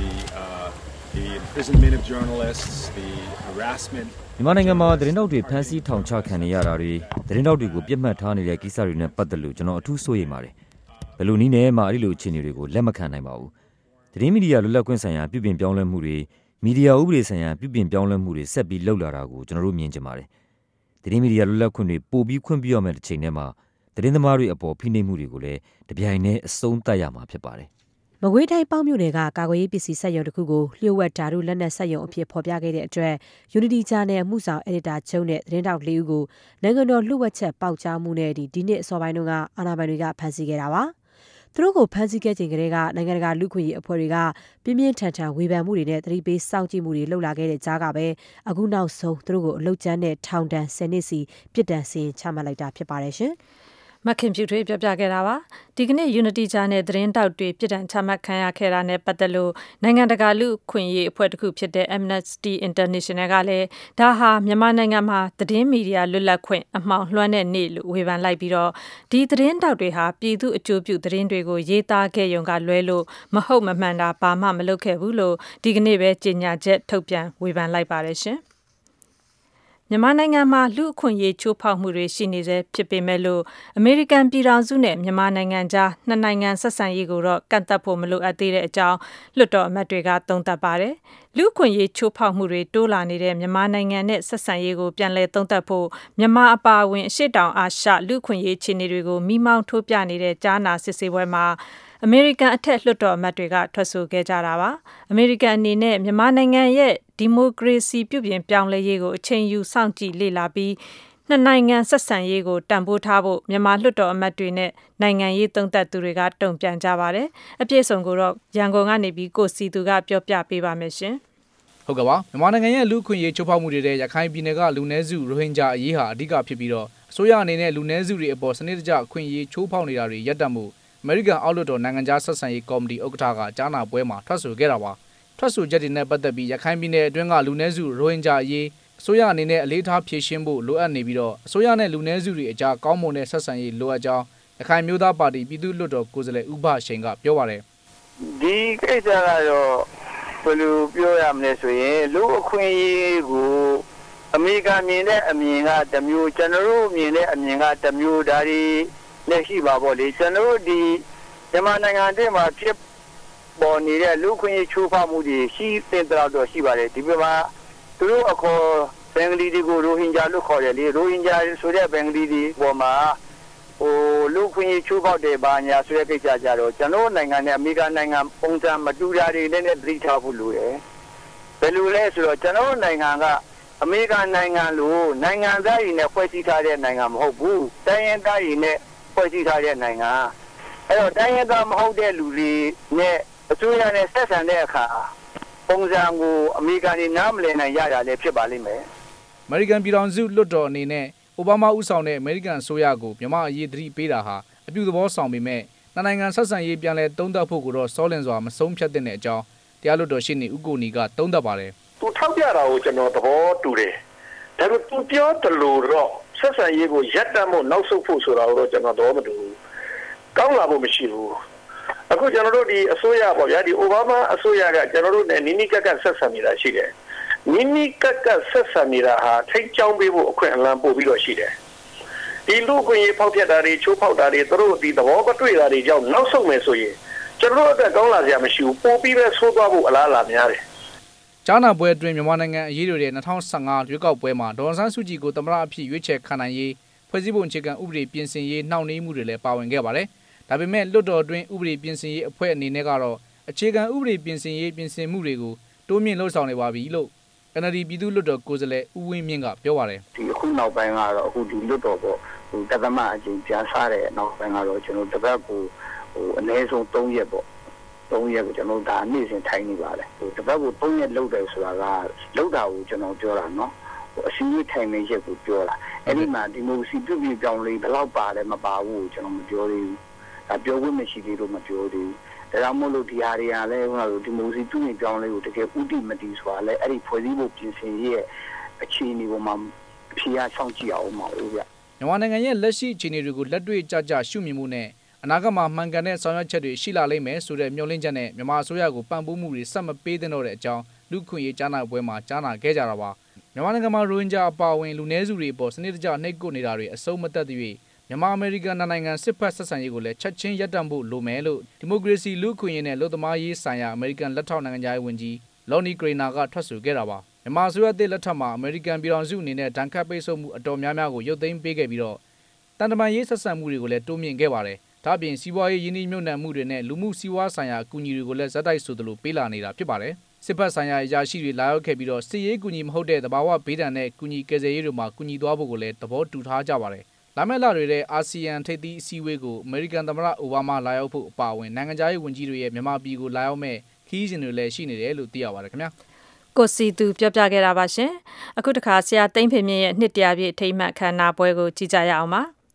imprisonment of journalists, the harassment. မြန်မာနိုင်ငံမှာသတင်းတောက်တွေဖမ်းဆီးထောင်ချခံနေရတာတွေသတင်းတောက်တွေကိုပြစ်မှတ်ထားနေတဲ့ကိစ္စတွေနဲ့ပတ်သက်လို့ကျွန်တော်အထူးစိုးရိမ်ပါတယ်ဘယ်လိုနည်းနဲ့မှအဲ့ဒီလိုအခြေအနေတွေကိုလက်မခံနိုင်ပါဘူးသတင်းမီဒီယာလွတ်လပ်ခွင့်ဆိုင်ရာပြုပြင်ပြောင်းလဲမှုတွေမီဒီယာဥပဒေဆိုင်ရာပြုပြင်ပြောင်းလဲမှုတွေဆက်ပြီးလှုပ်လာတာကိုကျွန်တော်တို့မြင်ကြပါတယ်။သတင်းမီဒီယာလွတ်လပ်ခွင့်တွေပိုပြီးခွင့်ပြုရမယ့်တစ်ချိန်တည်းမှာသတင်းသမားတွေအပေါ်ဖိနှိပ်မှုတွေကိုလည်းတပြိုင်တည်းအဆုံးသတ်ရမှာဖြစ်ပါတယ်။မကွေးတိုင်းပေါင်းမြို့နယ်ကကာကွယ်ရေးပစ္စည်းစက်ရုံတစ်ခုကိုလျှို့ဝှက်ဓာတုလက်နက်စက်ရုံအဖြစ်ဖော်ပြခဲ့တဲ့အတွက် Unity Channel အမှုဆောင်အယ်ဒီတာချုပ်နဲ့သတင်းတောက်၄ဦးကိုနိုင်ငံတော်လျှို့ဝှက်ချက်ပေါက်ကြားမှုနဲ့ဒီနှစ်အစောပိုင်းတုန်းကအာဏာပိုင်တွေကဖမ်းဆီးခဲ့တာပါ။သူတို့ကိုဖမ်းဆီးခဲ့ချိန်ကလေးကနိုင်ငံတကာလူ့ခွင့်ရေးအဖွဲ့တွေကပြင်းပြင်းထန်ထန်ဝေဖန်မှုတွေနဲ့သတိပေးစောင့်ကြည့်မှုတွေလုပ်လာခဲ့တဲ့ကြားကပဲအခုနောက်ဆုံးသူတို့ကိုအလုတ်ကျန်းတဲ့ထောင်ဒဏ်10နှစ်စီပြစ်ဒဏ်စီရင်ချမှတ်လိုက်တာဖြစ်ပါတယ်ရှင်မခင်ဖြူထွေးပြပြခဲ့တာပါဒီကနေ့ Unity ဂျာနယ်သတင်းတောက်တွေပြည်ထန်ချမှတ်ခံရခဲ့တာနဲ့ပတ်သက်လို့နိုင်ငံတကာလူခွင့်ရေးအဖွဲ့တစ်ခုဖြစ်တဲ့ Amnesty International ကလည်းဒါဟာမြန်မာနိုင်ငံမှာသတင်းမီဒီယာလွတ်လပ်ခွင့်အမှောင်လွှမ်းတဲ့နေ့လို့ဝေဖန်လိုက်ပြီးတော့ဒီသတင်းတောက်တွေဟာပြည်သူအကျိုးပြုသတင်းတွေကိုရေးသားခဲ့ရုံကလွဲလို့မဟုတ်မမှန်တာဘာမှမလုပ်ခဲ့ဘူးလို့ဒီကနေ့ပဲကြေညာချက်ထုတ်ပြန်ဝေဖန်လိုက်ပါတယ်ရှင်မြန်မာနိုင်ငံမှာလူအခွင့်အရေးချိုးဖောက်မှုတွေရှိနေစေဖြစ်ပေမဲ့လို့အမေရိကန်ပြည်ထောင်စုနဲ့မြန်မာနိုင်ငံကြားနှစ်နိုင်ငံဆက်ဆံရေးကိုတော့ကန့်သတ်ဖို့မလိုအပ်သေးတဲ့အကြောင်းလွှတ်တော်အမတ်တွေကသုံးသပ်ပါတယ်။လူအခွင့်အရေးချိုးဖောက်မှုတွေတိုးလာနေတဲ့မြန်မာနိုင်ငံနဲ့ဆက်ဆံရေးကိုပြန်လည်သုံးသပ်ဖို့မြန်မာအပါအဝင်အရှေ့တောင်အာရှလူအခွင့်အရေးခြေအနေတွေကိုမိမောင်းထိုးပြနေတဲ့ကြားနာစစ်ဆေးပွဲမှာအမေရိကန်အထက်လွှတ်တော်အမတ်တွေကထွက်ဆိုခဲ့ကြတာပါအမေရိကန်အနေနဲ့မြန်မာနိုင်ငံရဲ့ဒီမိုကရေစီပြုပြင်ပြောင်းလဲရေးကိုအချိန်ယူစောင့်ကြည့်လေ့လာပြီးနှစ်နိုင်ငံဆက်ဆံရေးကိုတန်ဖိုးထားဖို့မြန်မာလွှတ်တော်အမတ်တွေနဲ့နိုင်ငံရေးသုံးသပ်သူတွေကတုံ့ပြန်ကြပါတယ်အပြည့်စုံကိုတော့ရန်ကုန်ကနေပြီးကိုစီသူကပြောပြပေးပါမယ်ရှင်ဟုတ်ကဲ့ပါမြန်မာနိုင်ငံရဲ့လူ့အခွင့်အရေးချိုးဖောက်မှုတွေတဲ့ရခိုင်ပြည်နယ်ကလူနည်းစုရိုဟင်ဂျာအရေးဟာအဓိကဖြစ်ပြီးတော့အစိုးရအနေနဲ့လူနည်းစုတွေအပေါ်စနစ်တကျအခွင့်အရေးချိုးဖောက်နေတာတွေရပ်တန့်မှုအမေရိကန်အောက်လွှတ်တော်နိုင်ငံခြားဆက်ဆံရေးကော်မတီဥက္ကဋ္ဌကကြားနာပွဲမှာထွက်ဆိုခဲ့တာပါထွက်ဆိုချက်တွေနဲ့ပတ်သက်ပြီးရခိုင်ပြည်နယ်အတွင်းကလူနည်းစုရိုဟင်ဂျာအရေးအစိုးရအနေနဲ့အလေးထားဖြေရှင်းဖို့လိုအပ်နေပြီးတော့အစိုးရနဲ့လူနည်းစုတွေအကြားကောင်းမွန်တဲ့ဆက်ဆံရေးလိုအပ်ကြောင်းရခိုင်မျိုးသားပါတီပြည်သူ့လွှတ်တော်ကိုယ်စားလှယ်ဥပရှိန်ကပြောပါတယ်ဒီကိစ္စကတော့ဘယ်လိုပြောရမလဲဆိုရင်လူအခွင့်အရေးကိုအမေရိကန်မြင်တဲ့အမြင်ကတစ်မျိုးကျွန်တော်တို့မြင်တဲ့အမြင်ကတစ်မျိုးဒါတွေလက်ရှိပါပေါ့လေကျွန်တော်တို့ဒီမြန်မာနိုင်ငံအတွင်းမှာဖြစ်ပေါ်နေတဲ့လူခွင့်ရေးချိုးဖောက်မှုတွေရှိတဲ့တော့ရှိပါတယ်ဒီမှာသူတို့အခေါ်ဘင်္ဂလီတွေကိုရိုဟင်ဂျာလို့ခေါ်တယ်လေရိုဟင်ဂျာဆိုတဲ့ဘင်္ဂလီတွေပေါ်မှာလူခွင့်ရေးချိုးဖောက်တယ်ဘာညာဆိုတဲ့ကိစ္စကြတော့ကျွန်တော်နိုင်ငံနဲ့အမေရိကန်နိုင်ငံပုံစံမတူတာတွေလည်းသတိထားဖို့လိုတယ်ဘယ်လိုလဲဆိုတော့ကျွန်တော်နိုင်ငံကအမေရိကန်နိုင်ငံလိုနိုင်ငံသားတွေနဲ့ဖွဲ့စည်းထားတဲ့နိုင်ငံမဟုတ်ဘူးတိုင်းရင်းသားတွေနဲ့ဖွဲ့စည်းထားတဲ့နိုင်ငံအဲ့တော့တိုင်းရင်းသားမဟုတ်တဲ့လူတွေနဲ့အစိုးရနဲ့ဆက်ဆံတဲ့အခါပုံစံကိုအမေရိကန်တွေနားမလည်နိုင်ရတာလည်းဖြစ်ပါလိမ့်မယ်အမေရိကန်ပြည်ထောင်စုလွှတ်တော်အနေနဲ့အိုဘားမားဦးဆောင်တဲ့အမေရိကန်အစိုးရကိုမြန်မာအရေးသတိပေးတာဟာအပြုသဘောဆောင်ပေမဲ့နိုင်ငံဆက်ဆံရေးပြန်လည်သုံးသပ်ဖို့ကိုတော့စောလင်စွာမဆုံးဖြတ်တဲ့အကြောင်းတရားလွှတ်တော်ရှေ့နေဦးကိုနီကသုံးသပ်ပါတယ်သူထောက်ပြတာကိုကျွန်တော်သဘောတူတယ်ဒါပေမဲ့သူပြောတယ်လို့တော့ဆက်ဆံရေးကိုရပ်တန့်ဖို့နောက်ဆုတ်ဖို့ဆိုတာကိုတော့ကျွန်တော်သဘောမတူဘူးကောင်းလာဖို့မရှိဘူးအခုကျွန်တော်တို့ဒီအစိုးရပေါ့ဗျာဒီအိုဘားမားအစိုးရကကျွန်တော်တို့နဲ့နီးနီးကပ်ကပ်ဆက်ဆံနေတာရှိတယ်နီးနီးကပ်ကပ်ဆက်ဆံနေတာဟာထိတ်ကြောင်းပေးဖို့အခွင့်အလမ်းပို့ပြီးတော့ရှိတယ်ဒီလူ့ခွင့်ရေးဖောက်ဖျက်တာတွေချိုးဖောက်တာတွေသူတို့ဒီသဘောမတွေ့တာတွေကြောင့်နောက်ဆုတ်မယ်ဆိုရင်ကျွန်တော်တို့အတွက်ကောင်းလာစရာမရှိဘူးပို့ပြီးပဲဆိုးသွားဖို့အလားအလာများတယ်ကြားနာပွဲအတွင်းမြန်မာနိုင်ငံအရေးတွေတဲ့2015ရွေးကောက်ပွဲမှာဒေါ်အောင်ဆန်းစုကြည်ကိုသမ္မတအဖြစ်ရွေးချယ်ခံနိုင်ရေးဖွဲ့စည်းပုံအခြေခံဥပဒေပြင်ဆင်ရေးနှောင့်နှေးမှုတွေလည်းပါဝင်ခဲ့ပါတယ်ဒါပေမဲ့လွှတ်တော်အတွင်းဥပဒေပြင်ဆင်ရေးအဖွဲ့အနေနဲ့ကတော့အခြေခံဥပဒေပြင်ဆင်ရေးပြင်ဆင်မှုတွေကိုတိုးမြင့်လှုပ်ဆောင်နေပါပြီလို့ NLD ပြည်သူ့လွှတ်တော်ကိုယ်စားလှယ်ဦးဝင်းမြင့်ကပြောပါတယ်ဒီအခုနောက်ပိုင်းကတော့အခုဒီလွှတ်တော်ပေါ့တသမအချင်းပြန်စားတဲ့နောက်ပိုင်းကတော့ကျွန်တော်တစ်ပတ်ကိုအနည်းဆုံး3ရက်ပေါ့3ရက်ကိုကျွန်တော်ဒါနေ့စဉ်ထိုင်နေပါတယ်တစ်ပတ်ကို3ရက်လုပ်တယ်ဆိုတာကလုပ်တာကိုကျွန်တော်ပြောတာနော်အစည်းအဝေးထိုင်နေရက်ကိုပြောတာအဲ့ဒီမှာဒီမိုကရေစီပြုပြင်ပြောင်းလဲဘယ်လောက်ပါတယ်မပါဘူးကျွန်တော်မပြောသေးဘူးဒါပြောခွင့်မရှိသေးလို့မပြောသေးဘူးဒါကြောင့်မို့လို့ဒီဟာတွေကလည်းဟိုဒီမိုကရေစီပြုပြင်ပြောင်းလဲကိုတကယ်ဥတည်မတည်ဆိုတာလည်းအဲ့ဒီဖွဲ့စည်းဖို့ပြင်ဆင်ရဲ့အခြေအနေပေါ်မှာဖြေရဆောင်ကြည့်အောင်ပါဦးဗျမြန်မာနိုင်ငံရဲ့လက်ရှိအခြေအနေတွေကိုလက်တွေ့ကြကြရှုမြင်မှုနဲ့အနာဂတ်မှာမှန်ကန်တဲ့ဆောင်ရွက်ချက်တွေရှိလာလိမ့်မယ်ဆိုတဲ့မျှော်လင့်ချက်နဲ့မြန်မာအစိုးရကိုပံ့ပိုးမှုတွေဆက်မပေးသင့်တော့တဲ့အကြောင်းလူခွင့်ရေးကြားနာပွဲမှာကြားနာခဲ့ကြတာပါမြန်မာနိုင်ငံမှာရိုဟင်ဂျာအပါအဝင်လူနည်းစုတွေအပေါ်စနစ်တကျနှိပ်ကွပ်နေတာတွေအဆုံးမသက်သရွေ့မြန်မာအမေရိကန်နိုင်ငံစစ်ဖက်ဆက်ဆံရေးကိုလည်းချက်ချင်းရပ်တန့်ဖို့လိုမယ်လို့ဒီမိုကရေစီလူခွင့်ရေးနဲ့လူသမားရေးဆိုင်ရာအမေရိကန်လက်ထောက်နိုင်ငံသားဝန်ကြီးလော်နီဂရေနာကထွက်ဆိုခဲ့တာပါမြန်မာအစိုးရသစ်လက်ထက်မှာအမေရိကန်ပြည်ထောင်စုအနေနဲ့ဒဏ်ခတ်ပိတ်ဆို့မှုအတော်များများကိုရုပ်သိမ်းပေးခဲ့ပြီးတော့တန်တမာရေးဆက်ဆံမှုတွေကိုလည်းတိုးမြင့်ခဲ့ပါတယ်ဒါ့အပြင်စီးပွားရေးယင်းနှိမ့်မြုပ်နှံမှုတွေနဲ့လူမှုစီးပွားဆိုင်ရာအကူအညီတွေကိုလည်းဇက်တိုက်ဆိုသလိုပေးလာနေတာဖြစ်ပါတယ်စစ်ဖက်ဆိုင်ရာအရာရှိတွေလာရောက်ခဲ့ပြီးတော့စစ်ရေးကူညီမဟုတ်တဲ့သဘာဝဘေးဒဏ်နဲ့ကူညီကယ်ဆယ်ရေးတွေမှာကူညီသွားဖို့ကိုလည်းသဘောတူထားကြပါတယ်လာမယ့်လတွေထဲအာဆီယံထိပ်သီးအစည်းအဝေးကိုအမေရိကန်သမ္မတအိုဘားမားလာရောက်ဖို့အပါအဝင်နိုင်ငံခြားရေးဝန်ကြီးတွေရဲ့မြန်မာပြည်ကိုလာရောက်မဲ့ခီးစဉ်တွေလည်းရှိနေတယ်လို့သိရပါတယ်ခင်ဗျာကိုစီသူပြောပြခဲ့တာပါရှင်အခုတခါဆရာသိန်းဖေမြင့်ရဲ့နှစ်တရာပြည့်အထိမ်းအမှတ်အခမ်းအနားပွဲကိုကြည့်ကြရအောင်ပါ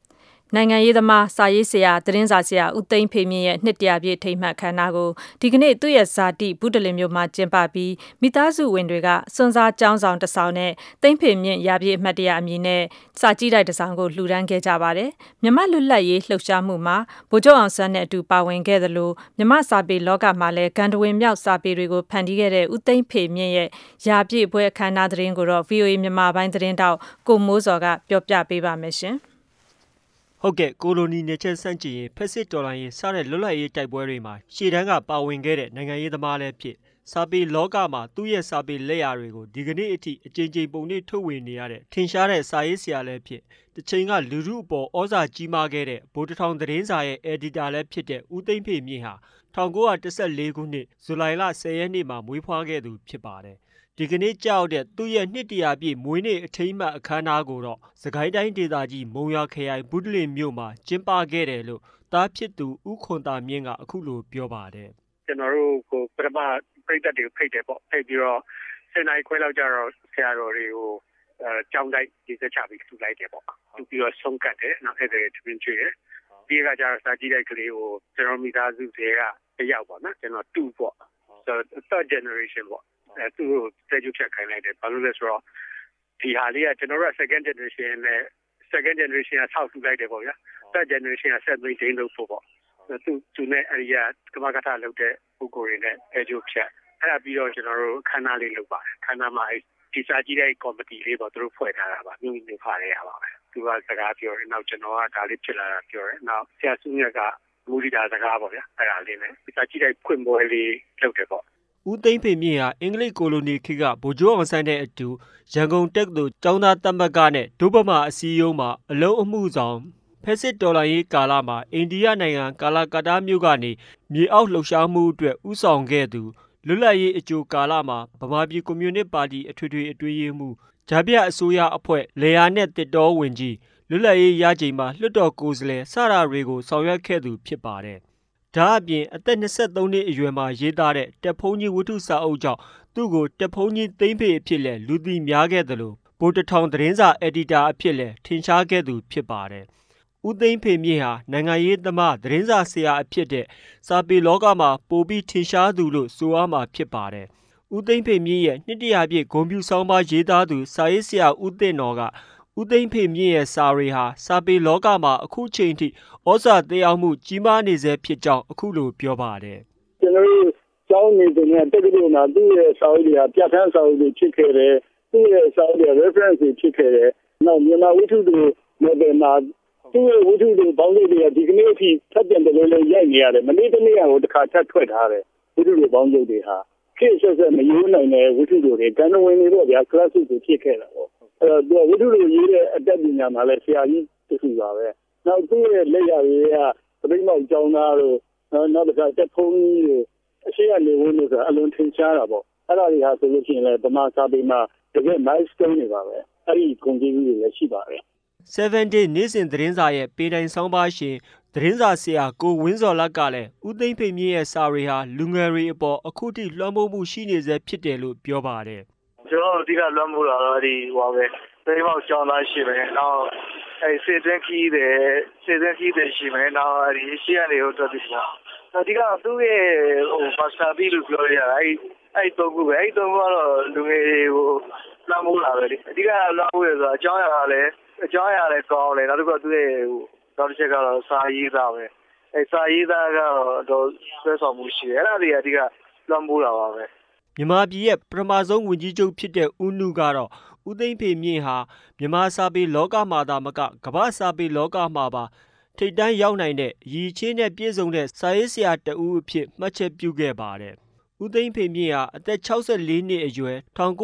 နိုင်ငံရေးသမားစာရေးဆရာသတင်းစာဆရာဦးသိန်းဖေမြင့်ရဲ့နှစ်တရာပြည့်ထိမ်းမှတ်အခမ်းအနားကိုဒီကနေ့သူ့ရဲ့ဇာတိဘုဒ္ဓလင်မြို့မှာကျင်းပပြီးမိသားစုဝင်တွေကစွန်စားကျောင်းဆောင်တစ်ဆောင်နဲ့သိန်းဖေမြင့်ရာပြည့်အမှတ်တရအမည်နဲ့စာကြည့်တိုက်တစ်ဆောင်ကိုလှူဒန်းခဲ့ကြပါတယ်။မြမလွတ်လပ်ရေးလှုပ်ရှားမှုမှာဗိုလ်ချုပ်အောင်ဆန်းနဲ့အတူပါဝင်ခဲ့သလိုမြမစာပေလောကမှာလည်းဂန္ဓဝင်မြောက်စာပေတွေကိုဖန်တီးခဲ့တဲ့ဦးသိန်းဖေမြင့်ရဲ့ရာပြည့်ပွဲအခမ်းအနားသတင်းကိုတော့ VOA မြန်မာပိုင်းသတင်းတောက်ကိုမိုးစောကပြောပြပေးပါမယ်ရှင်။ဟုတ်ကဲ့ကိုလိုနီနယ်ချက်ဆန့်ကျင်ရေးဖက်စစ်တော်လှန်ရေးစတဲ့လွတ်လပ်ရေးတိုက်ပွဲတွေမှာရှေ့တန်းကပါဝင်ခဲ့တဲ့နိုင်ငံရေးသမားလည်းဖြစ်စာပေလောကမှာသူ့ရဲ့စာပေလက်ရာတွေကိုဒီကနေ့အထိအကြိမ်ကြိမ်ပုံနှိပ်ထုတ်ဝေနေရတဲ့ထင်ရှားတဲ့စာရေးဆရာလည်းဖြစ်တစ်ချိန်ကလူထုအပေါ်ဩဇာကြီးမားခဲ့တဲ့ဗိုလ်တထောင်သတင်းစာရဲ့အယ်ဒီတာလည်းဖြစ်တဲ့ဦးသိန်းဖေမြင့်ဟာ1914ခုနှစ်ဇူလိုင်လ10ရက်နေ့မှာမွေးဖွားခဲ့သူဖြစ်ပါတယ်ဒီကနေ့ကြောက်တဲ့သူ့ရဲ့နှစ်တရာပြည့်မွေးနေ့အထိမ်းအမှတ်အခမ်းအနားကိုတော့စကိုင်းတိုင်းဒေသကြီးမုံရွာခရိုင်ဘုဒ္ဓလင်မြို့မှာကျင်းပခဲ့တယ်လို့သားဖြစ်သူဦးခွန်တာမြင့်ကအခုလိုပြောပါတယ်ကျွန်တော်တို့ကိုပထမပြိတ္တတွေကိုဖိတ်တယ်ပေါ့ဖိတ်ပြီးတော့10နာရီခွဲလောက်ကျတော့ဆရာတော်တွေကိုကျောင်းတိုက်ဒီစချပြီးထူလိုက်တယ်ပေါ့ထူပြီးတော့ဆုံးကတ်တယ်နောက်အဲ့ဒါတွေတွင်ကျွေးတယ်ပြီးကကျတော့စာကြည့်လိုက်ကလေးကိုကျွန်တော်မိသားစုတွေကတယောက်ပေါ့နော်ကျွန်တော်2ပေါ့ so third generation ပေါ့သူ့ကိုတက်ကြွချက်ခိုင်းလိုက်တယ်ဘာလို့လဲဆိုတော့ဒီဟာလေးကကျွန်တော်တို့ second generation နဲ့ second generation ကဆောက်ထူလိုက်တယ်ပေါ့ဗျာ third generation ကဆက်ပြီးဒိန်းလို့ဖို့ပေါ့သူနဲ့အရိယာကမ္ဘာကထလုပ်တဲ့ပုဂ္ဂိုလ်တွေနဲ့အကျိုးချက်အဲ့ဒါပြီးတော့ကျွန်တော်တို့ခန္ဓာလေးလုပ်ပါတယ်ခန္ဓာမှာဒီစာကြည့်တဲ့ကော်မတီလေးပေါ့သူတို့ဖွဲ့ထားတာပါမြို့မြို့ဖားရပါပဲသူကစကားပြောတယ်နောက်ကျွန်တော်ကဒါလေးဖြစ်လာတာပြောတယ်နောက်ဆရာစုမြတ်ကမူလီတာစကားပေါ့ဗျာအဲ့ဒါလေးနဲ့ဒီစာကြည့်တဲ့ဖွင့်ပွဲလေးလုပ်တယ်ပေါ့ဦးသိန်းဖေမြင့်ဟာအင်္ဂလိပ်ကိုလိုနီခေတ်ကဗိုလ်ချုပ်အောင်ဆန်းတဲ့အတူရန်ကုန်တက္ကသိုလ်ကျောင်းသားသမဂ္ဂနဲ့ဒုဗမာအစည်းအရုံးမှာအလုံးအမှုဆောင်ဖက်စစ်တော်လှန်ရေးကာလမှာအိန္ဒိယနိုင်ငံကာလာကတားမြို့ကနေမြေအောက်လှုပ်ရှားမှုအတွက်ဥဆောင်ခဲ့သူလွတ်လပ်ရေးအကျိုးကာလမှာဗမာပြည်ကွန်မြူနစ်ပါတီအထွေထွေအတွင်းရေးမှူးဂျာပြအစိုးရအဖွဲ့လေယာနဲ့တစ်တော်ဝင်ကြီးလွတ်လပ်ရေးရချိန်မှာလွှတ်တော်ကိုယ်စားလှယ်စတာတွေကိုဆောင်ရွက်ခဲ့သူဖြစ်ပါတယ်ဒါအပြင်အသက်23နှစ်အရွယ်မှာရေးသားတဲ့တက်ဖုံးကြီးဝတ္ထုစာအုပ်ကြောင့်သူ့ကိုတက်ဖုံးကြီးသိန်းဖေအဖြစ်လဲလူသိများခဲ့တယ်လို့ဗိုလ်တထောင်သတင်းစာအက်ဒီတာအဖြစ်လဲထင်ရှားခဲ့သူဖြစ်ပါတယ်။ဦးသိန်းဖေမြင့်ဟာနိုင်ငံရေးသမားသတင်းစာဆရာအဖြစ်တဲ့စာပေလောကမှာပိုပြီးထင်ရှားသူလို့ဆိုရမှာဖြစ်ပါတယ်။ဦးသိန်းဖေမြင့်ရဲ့နှစ်တရာပြည့်ဂုဏ်ပြုဆောင်ပါရေးသားသူစာရေးဆရာဦးသိန်းတော်ကဦးသိန်းဖေမြင့်ရဲ့စာရီဟာစာပေလောကမှာအခုချိန်ထိဩဇာသက်ရောက်မှုကြီးမားနေစေဖြစ်ကြောင်းအခုလိုပြောပါတယ်။ကျွန်တော်တို့ကျောင်းနေတဲ့တက္ကသိုလ်မှာသူ့ရဲ့စာအုပ်တွေကပြဋ္ဌာန်းစာအုပ်တွေဖြစ်ခဲ့တယ်။သူ့ရဲ့စာအုပ်တွေ reference တွေဖြစ်ခဲ့တယ်။နောက်မြန်မာဝတ္ထုတွေနယ်မှာသူ့ရဲ့ဝတ္ထုတွေပေါင်းစုတွေကဒီကနေ့အထိထပ်ပြန်တယ်လို့ရိုက်နေရတယ်။မနေ့တနေ့ကတစ်ခါထပ်ထွက်ထားတယ်။ဝတ္ထုတွေပေါင်းစုတွေဟာခေတ်ဆက်ဆက်မရိုးနိုင်တဲ့ဝတ္ထုတွေကဏ္ဍဝင်တွေတော့ဗျာ classic တွေဖြစ်ခဲ့တာပေါ့။အဲ့တော့ဝတ္ထုတွေရေးတဲ့အတတ်ပညာမှာလည်းဆရာကြီးတူတူပါပဲ။နောက်သူ့ရဲ့လက်ရာတွေကပြိမောက်ကျောင်းသားတို့နောက်တစ်ခါတက်ဖုံးကြီးတို့အရှိကနေဝင်လို့ဆိုအလွန်ထင်ရှားတာပေါ့အဲ့ဒါတွေဟာဆိုလို့ရှိရင်လည်းဗမာစာပေမှာတကယ် milestone တွေပါပဲအဲ့ဒီဂုဏ်ကျေးဇူးတွေလည်းရှိပါတယ် 7 day နေ့စဉ်သတင်းစာရဲ့ပေတိုင်ဆောင်ပါရှင်သတင်းစာဆရာကိုဝင်းစော်လက်ကလည်းဦးသိန်းဖေမြင့်ရဲ့စာရီဟာလူငယ်တွေအပေါ်အခုထိလွှမ်းမိုးမှုရှိနေစေဖြစ်တယ်လို့ပြောပါတယ်ကျွန်တော်အဓိကလွှမ်းမိုးတာတော့ဒီဟိုပဲပြိမောက်ကျောင်းသားရှိမယ်နောက်စေတန်းခီးတယ်ရှိမယ်နောက်ဒီရှေ့ကနေဟိုတော်ပြီလားအဓိကသူ့ရဲ့ဟိုပါစတာဘီလို့ပြောရတာအဲ့တော့ခုပဲအဲ့တော့ကတော့လူငယ်တွေကိုလွှမ်းမိုးလာပဲလေအဓိကလွှမ်းမိုးရဆိုအကြောင်းအရာလည်းကောင်းတယ်နောက်တစ်ခုကသူ့ရဲ့ဟိုနောက်တစ်ချက်ကတော့စာရေးသားပဲအဲ့စာရေးသားကတော့ဆွဲဆောင်မှုရှိတယ်အဲ့ဒါတွေအဓိကလွှမ်းမိုးလာပါပဲမြန်မာပြည်ရဲ့ပထမဆုံးဝန်ကြီးချုပ်ဖြစ်တဲ့ဦးနုကတော့ဦးသိန်းဖေမြင့်ဟာမြန်မာစာပေလောကမှာသာမကကမ္ဘာစာပေလောကမှာပါထိပ်တန်းရောက်နိုင်တဲ့ရည်ချင်းနဲ့ပြည့်စုံတဲ့စာရေးဆရာတဦးအဖြစ်မှတ်ချက်ပြုခဲ့ပါတယ်။ဦးသိန်းဖေမြင့်ဟာအသက်64နှစ်အရွယ်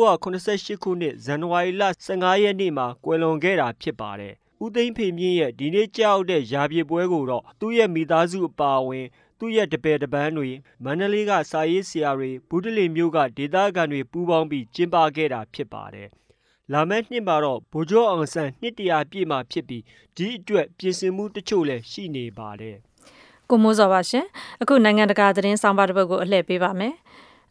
1988ခုနှစ်ဇန်နဝါရီလ15ရက်နေ့မှာကွယ်လွန်ခဲ့တာဖြစ်ပါတယ်။ဦးသိန်းဖေမြင့်ရဲ့ဒီနေ့ကြောက်တဲ့ရာပြည့်ပွဲကိုတော့သူ့ရဲ့မိသားစုအပါအဝင်သူ့ရဲ့တပည့်တပန်းတွေမန္တလေးကစာရေးဆရာတွေဘုဒ္ဓလင်မြို့ကဒေသခံတွေပူးပေါင်းပြီးကျင်းပခဲ့တာဖြစ်ပါတယ်။လာမယ့်နှစ်မှာတော့ဗိုလ်ချုပ်အောင်ဆန်းနှစ်တရာပြည့်မှာဖြစ်ပြီးဒီအတွက်ပြင်ဆင်မှုတချို့လည်းရှိနေပါတယ်ကိုမိုးစောပါရှင်အခုနိုင်ငံတကာသတင်းဆောင်ပါတစ်ပုဒ်ကိုအလှည့်ပေးပါမယ်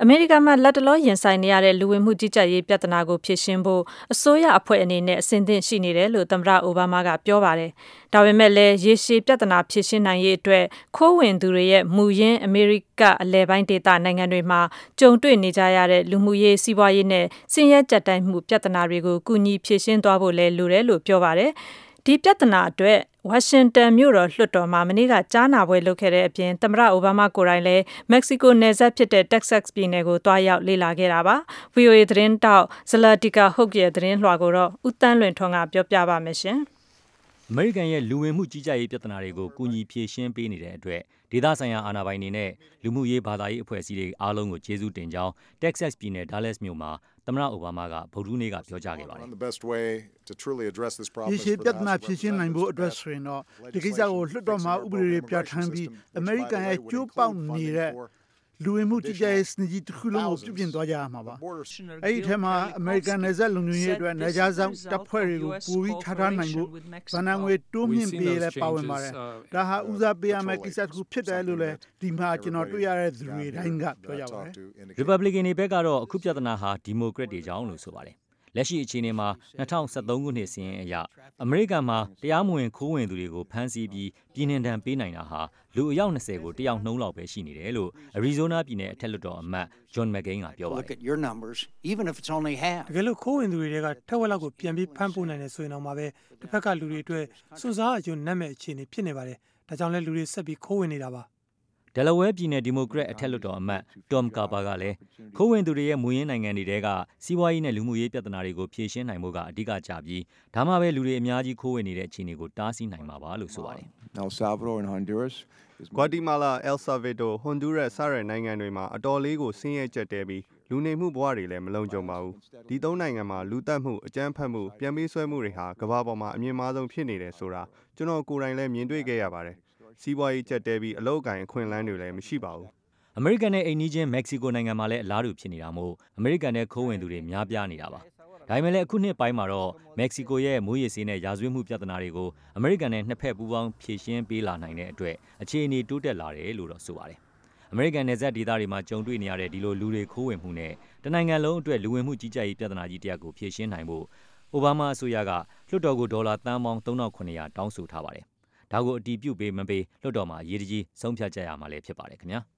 အမေရိကန်မှာလက်တလောရင်ဆိုင်နေရတဲ့လူဝင်မှုကြီးကြပ်ရေးပြဿနာကိုဖြေရှင်းဖို့အစိုးရအဖွဲ့အနေနဲ့အဆင်သင့်ရှိနေတယ်လို့သမ္မတအိုဘားမားကပြောပါတယ်။ဒါပေမဲ့လည်းရေရှည်ပြဿနာဖြေရှင်းနိုင်ရေးအတွက်ခိုးဝင်သူတွေရဲ့မူရင်းအမေရိကအလဲပိုင်းဒေသနိုင်ငံတွေမှာကြုံတွေ့နေကြရတဲ့လူမှုရေးစီးပွားရေးနဲ့ဆင်းရဲကြပ်တမ်းမှုပြဿနာတွေကိုကူညီဖြေရှင်းသွားဖို့လည်းလိုတယ်လို့ပြောပါတယ်။ဒီပြဿနာအတွက်ဝါရှင်တန်မြို့တော်လွှတ်တော်မှာမနေ့ကကြားနာပွဲလုပ်ခဲ့တဲ့အပြင်သမ္မတအိုဘားမားကိုယ်တိုင်လည်းမက္ကဆီကိုနယ်စပ်ဖြစ်တဲ့တက်ဆက်စ်ပြည်နယ်ကိုတွားရောက်လေ့လာခဲ့တာပါ။ VOA သတင်းတောက်ဇလာတီကာဟုတ်ရဲ့သတင်းလွှာကိုတော့ဦးတန်းလွင်ထွန်းကပြောပြပါမယ်ရှင်။အမေရိကန်ရဲ့လူဝင်မှုကြီးကြပ်ရေးပြဿနာတွေကိုကူညီဖြေရှင်းပေးနေတဲ့အတွက်ဒေသဆိုင်ရာအာဏာပိုင်တွေနဲ့လူမှုရေးဘာသာရေးအဖွဲ့အစည်းတွေအားလုံးကိုကျေးဇူးတင်ကြောင်းတက်ဆက်စ်ပြည်နယ်ဒါလက်စ်မြို့မှာသမ္မတအိုဘားမားကဗုဒ္ဓဟူးနေ့ကပြောကြားခဲ့ပါတယ်ရေရှည်ပြဿနာဖြေရှင်းနိုင်ဖို့အတွက်ဆိုရင်တော့ဒီကိစ္စကိုလွှတ်တော်မှာဥပဒေတွေပြဋ္ဌာန်းပြီးအမေရိကန်ရဲ့ကျိုးပေါက်နေတဲ့လူဝင်မှုကြီးကြပ်ရေးစနစ်ကြီးတစ်ခုလုံးကိုပြုပြင်သွားကြရမှာပါ။အဲဒီထဲမှာအမေရိကန်နယ်စပ်လုံခြုံရေးအတွက်နယ်ခြားစောင့်တပ်ဖွဲ့တွေကိုပိုပြီးထားနိုင်ဖို့ဗဏ္ဍာငွေတိုးမြင့်ပေးလည်းပါဝင်ပါတယ်။ဒါဟာဦးစားပေးရမယ့်ကိစ္စတစ်ခုဖြစ်တယ်လို့လည်းဒီမှာကျွန်တော်တွေ့ရတဲ့သူတွေတိုင်းကပြောကြပါတယ်။ Republican တွေဘက်ကတော့အခုပြဿနာဟာဒီမိုကရက်တွေကြောင့်လို့ဆိုပါတယ်။လက်ရှိအခြေအနေမှာ2013ခုနှစ်စီးရင်အရအမေရိကန်မှာတရားမဝင်ခိုးဝင်သူတွေကိုဖမ်းဆီးပြီးပြည်နှင်ဒဏ်ပေးနိုင်တာဟာလူအယောက်20ကိုတယောက်နှုန်းလောက်ပဲရှိနေတယ်လို့အရီဇိုနာပြည်နယ်အထက်လွှတ်တော်အမတ်ဂျွန်မက်ကိန်းကပြောပါတယ်။တကယ်လို့ခိုးဝင်သူတွေကထက်ဝက်လောက်ကိုပြန်ပြီးဖမ်းပိုးနိုင်တယ်ဆိုရင်တော့မှပဲတစ်ဖက်ကလူတွေအတွက်စွန့်စားအကျိုးနတ်မဲ့အခြေအနေဖြစ်နေပါတယ်။ဒါကြောင့်လဲလူတွေဆက်ပြီးခိုးဝင်နေတာပါ။ဒယ်လဝဲပြည်နယ်ဒီမိုကရက်အထက်လွှတ်တော်အမတ်တော်မ်ကာပါကလည်းခိုးဝင်သူတွေရဲ့မူရင်းနိုင်ငံတွေထဲကစီးပွားရေးနဲ့လူမှုရေးပြဿနာတွေကိုဖြေရှင်းနိုင်ဖို့ကအဓိကကျပြီးဒါမှပဲလူတွေအများကြီးခိုးဝင်နေတဲ့အခြေအနေကိုတားဆီးနိုင်မှာပါလို့ဆိုပါတယ် El Salvador and Honduras Guatemala El Salvador Honduras စတဲ့နိုင်ငံတွေမှာအတော်လေးကိုဆင်းရဲကြက်တဲပြီးလူနေမှုဘဝတွေလည်းမလုံခြုံပါဘူးဒီသုံးနိုင်ငံမှာလူတက်မှုအကြမ်းဖက်မှုပြန်ပေးဆွဲမှုတွေဟာကမ္ဘာပေါ်မှာအမြင့်မားဆုံးဖြစ်နေတယ်ဆိုတာကျွန်တော်ကိုယ်တိုင်လည်းမြင်တွေ့ခဲ့ရပါတယ်စီးပွားရေးကြက်တဲပြီးအလုပ်အကိုင်အခွင့်အလမ်းတွေလည်းမရှိပါဘူးအမေရိကန်နဲ့အိမ်နီးချင်းမက္ကဆီကိုနိုင်ငံမှာလည်းအလားတူဖြစ်နေတာမို့အမေရိကန်နဲ့ခိုးဝင်သူတွေများပြားနေတာပါဒါပေမဲ့လည်းအခုနှစ်ပိုင်းမှာတော့မက္ကဆီကိုရဲ့မူးယစ်ဆေးနဲ့ရာဇဝတ်မှုပြဿနာတွေကိုအမေရိကန်နဲ့နှစ်ဖက်ပူးပေါင်းဖြေရှင်းပေးလာနိုင်တဲ့အတွက်အခြေအနေတိုးတက်လာတယ်လို့တော့ဆိုပါတယ်အမေရိကန်နယ်စပ်ဒေသတွေမှာကြုံတွေ့နေရတဲ့ဒီလိုလူတွေခိုးဝင်မှုနဲ့တနိုင်ငံလုံးအတွက်လူဝင်မှုကြီးကြပ်ရေးပြဿနာကြီးတစ်ရပ်ကိုဖြေရှင်းနိုင်ဖို့အိုဘားမားအစိုးရကလွှတ်တော်ကိုဒေါ်လာသန်းပေါင်း3900တောင်းဆိုထားပါတယ်ဒါကိုအတည်ပြုပေးမပေးလွှတ်တော်မှာအရေးကြီးဆုံးဖြတ်ကြရမှာလည်းဖြစ်ပါတယ်ခင်ဗျာ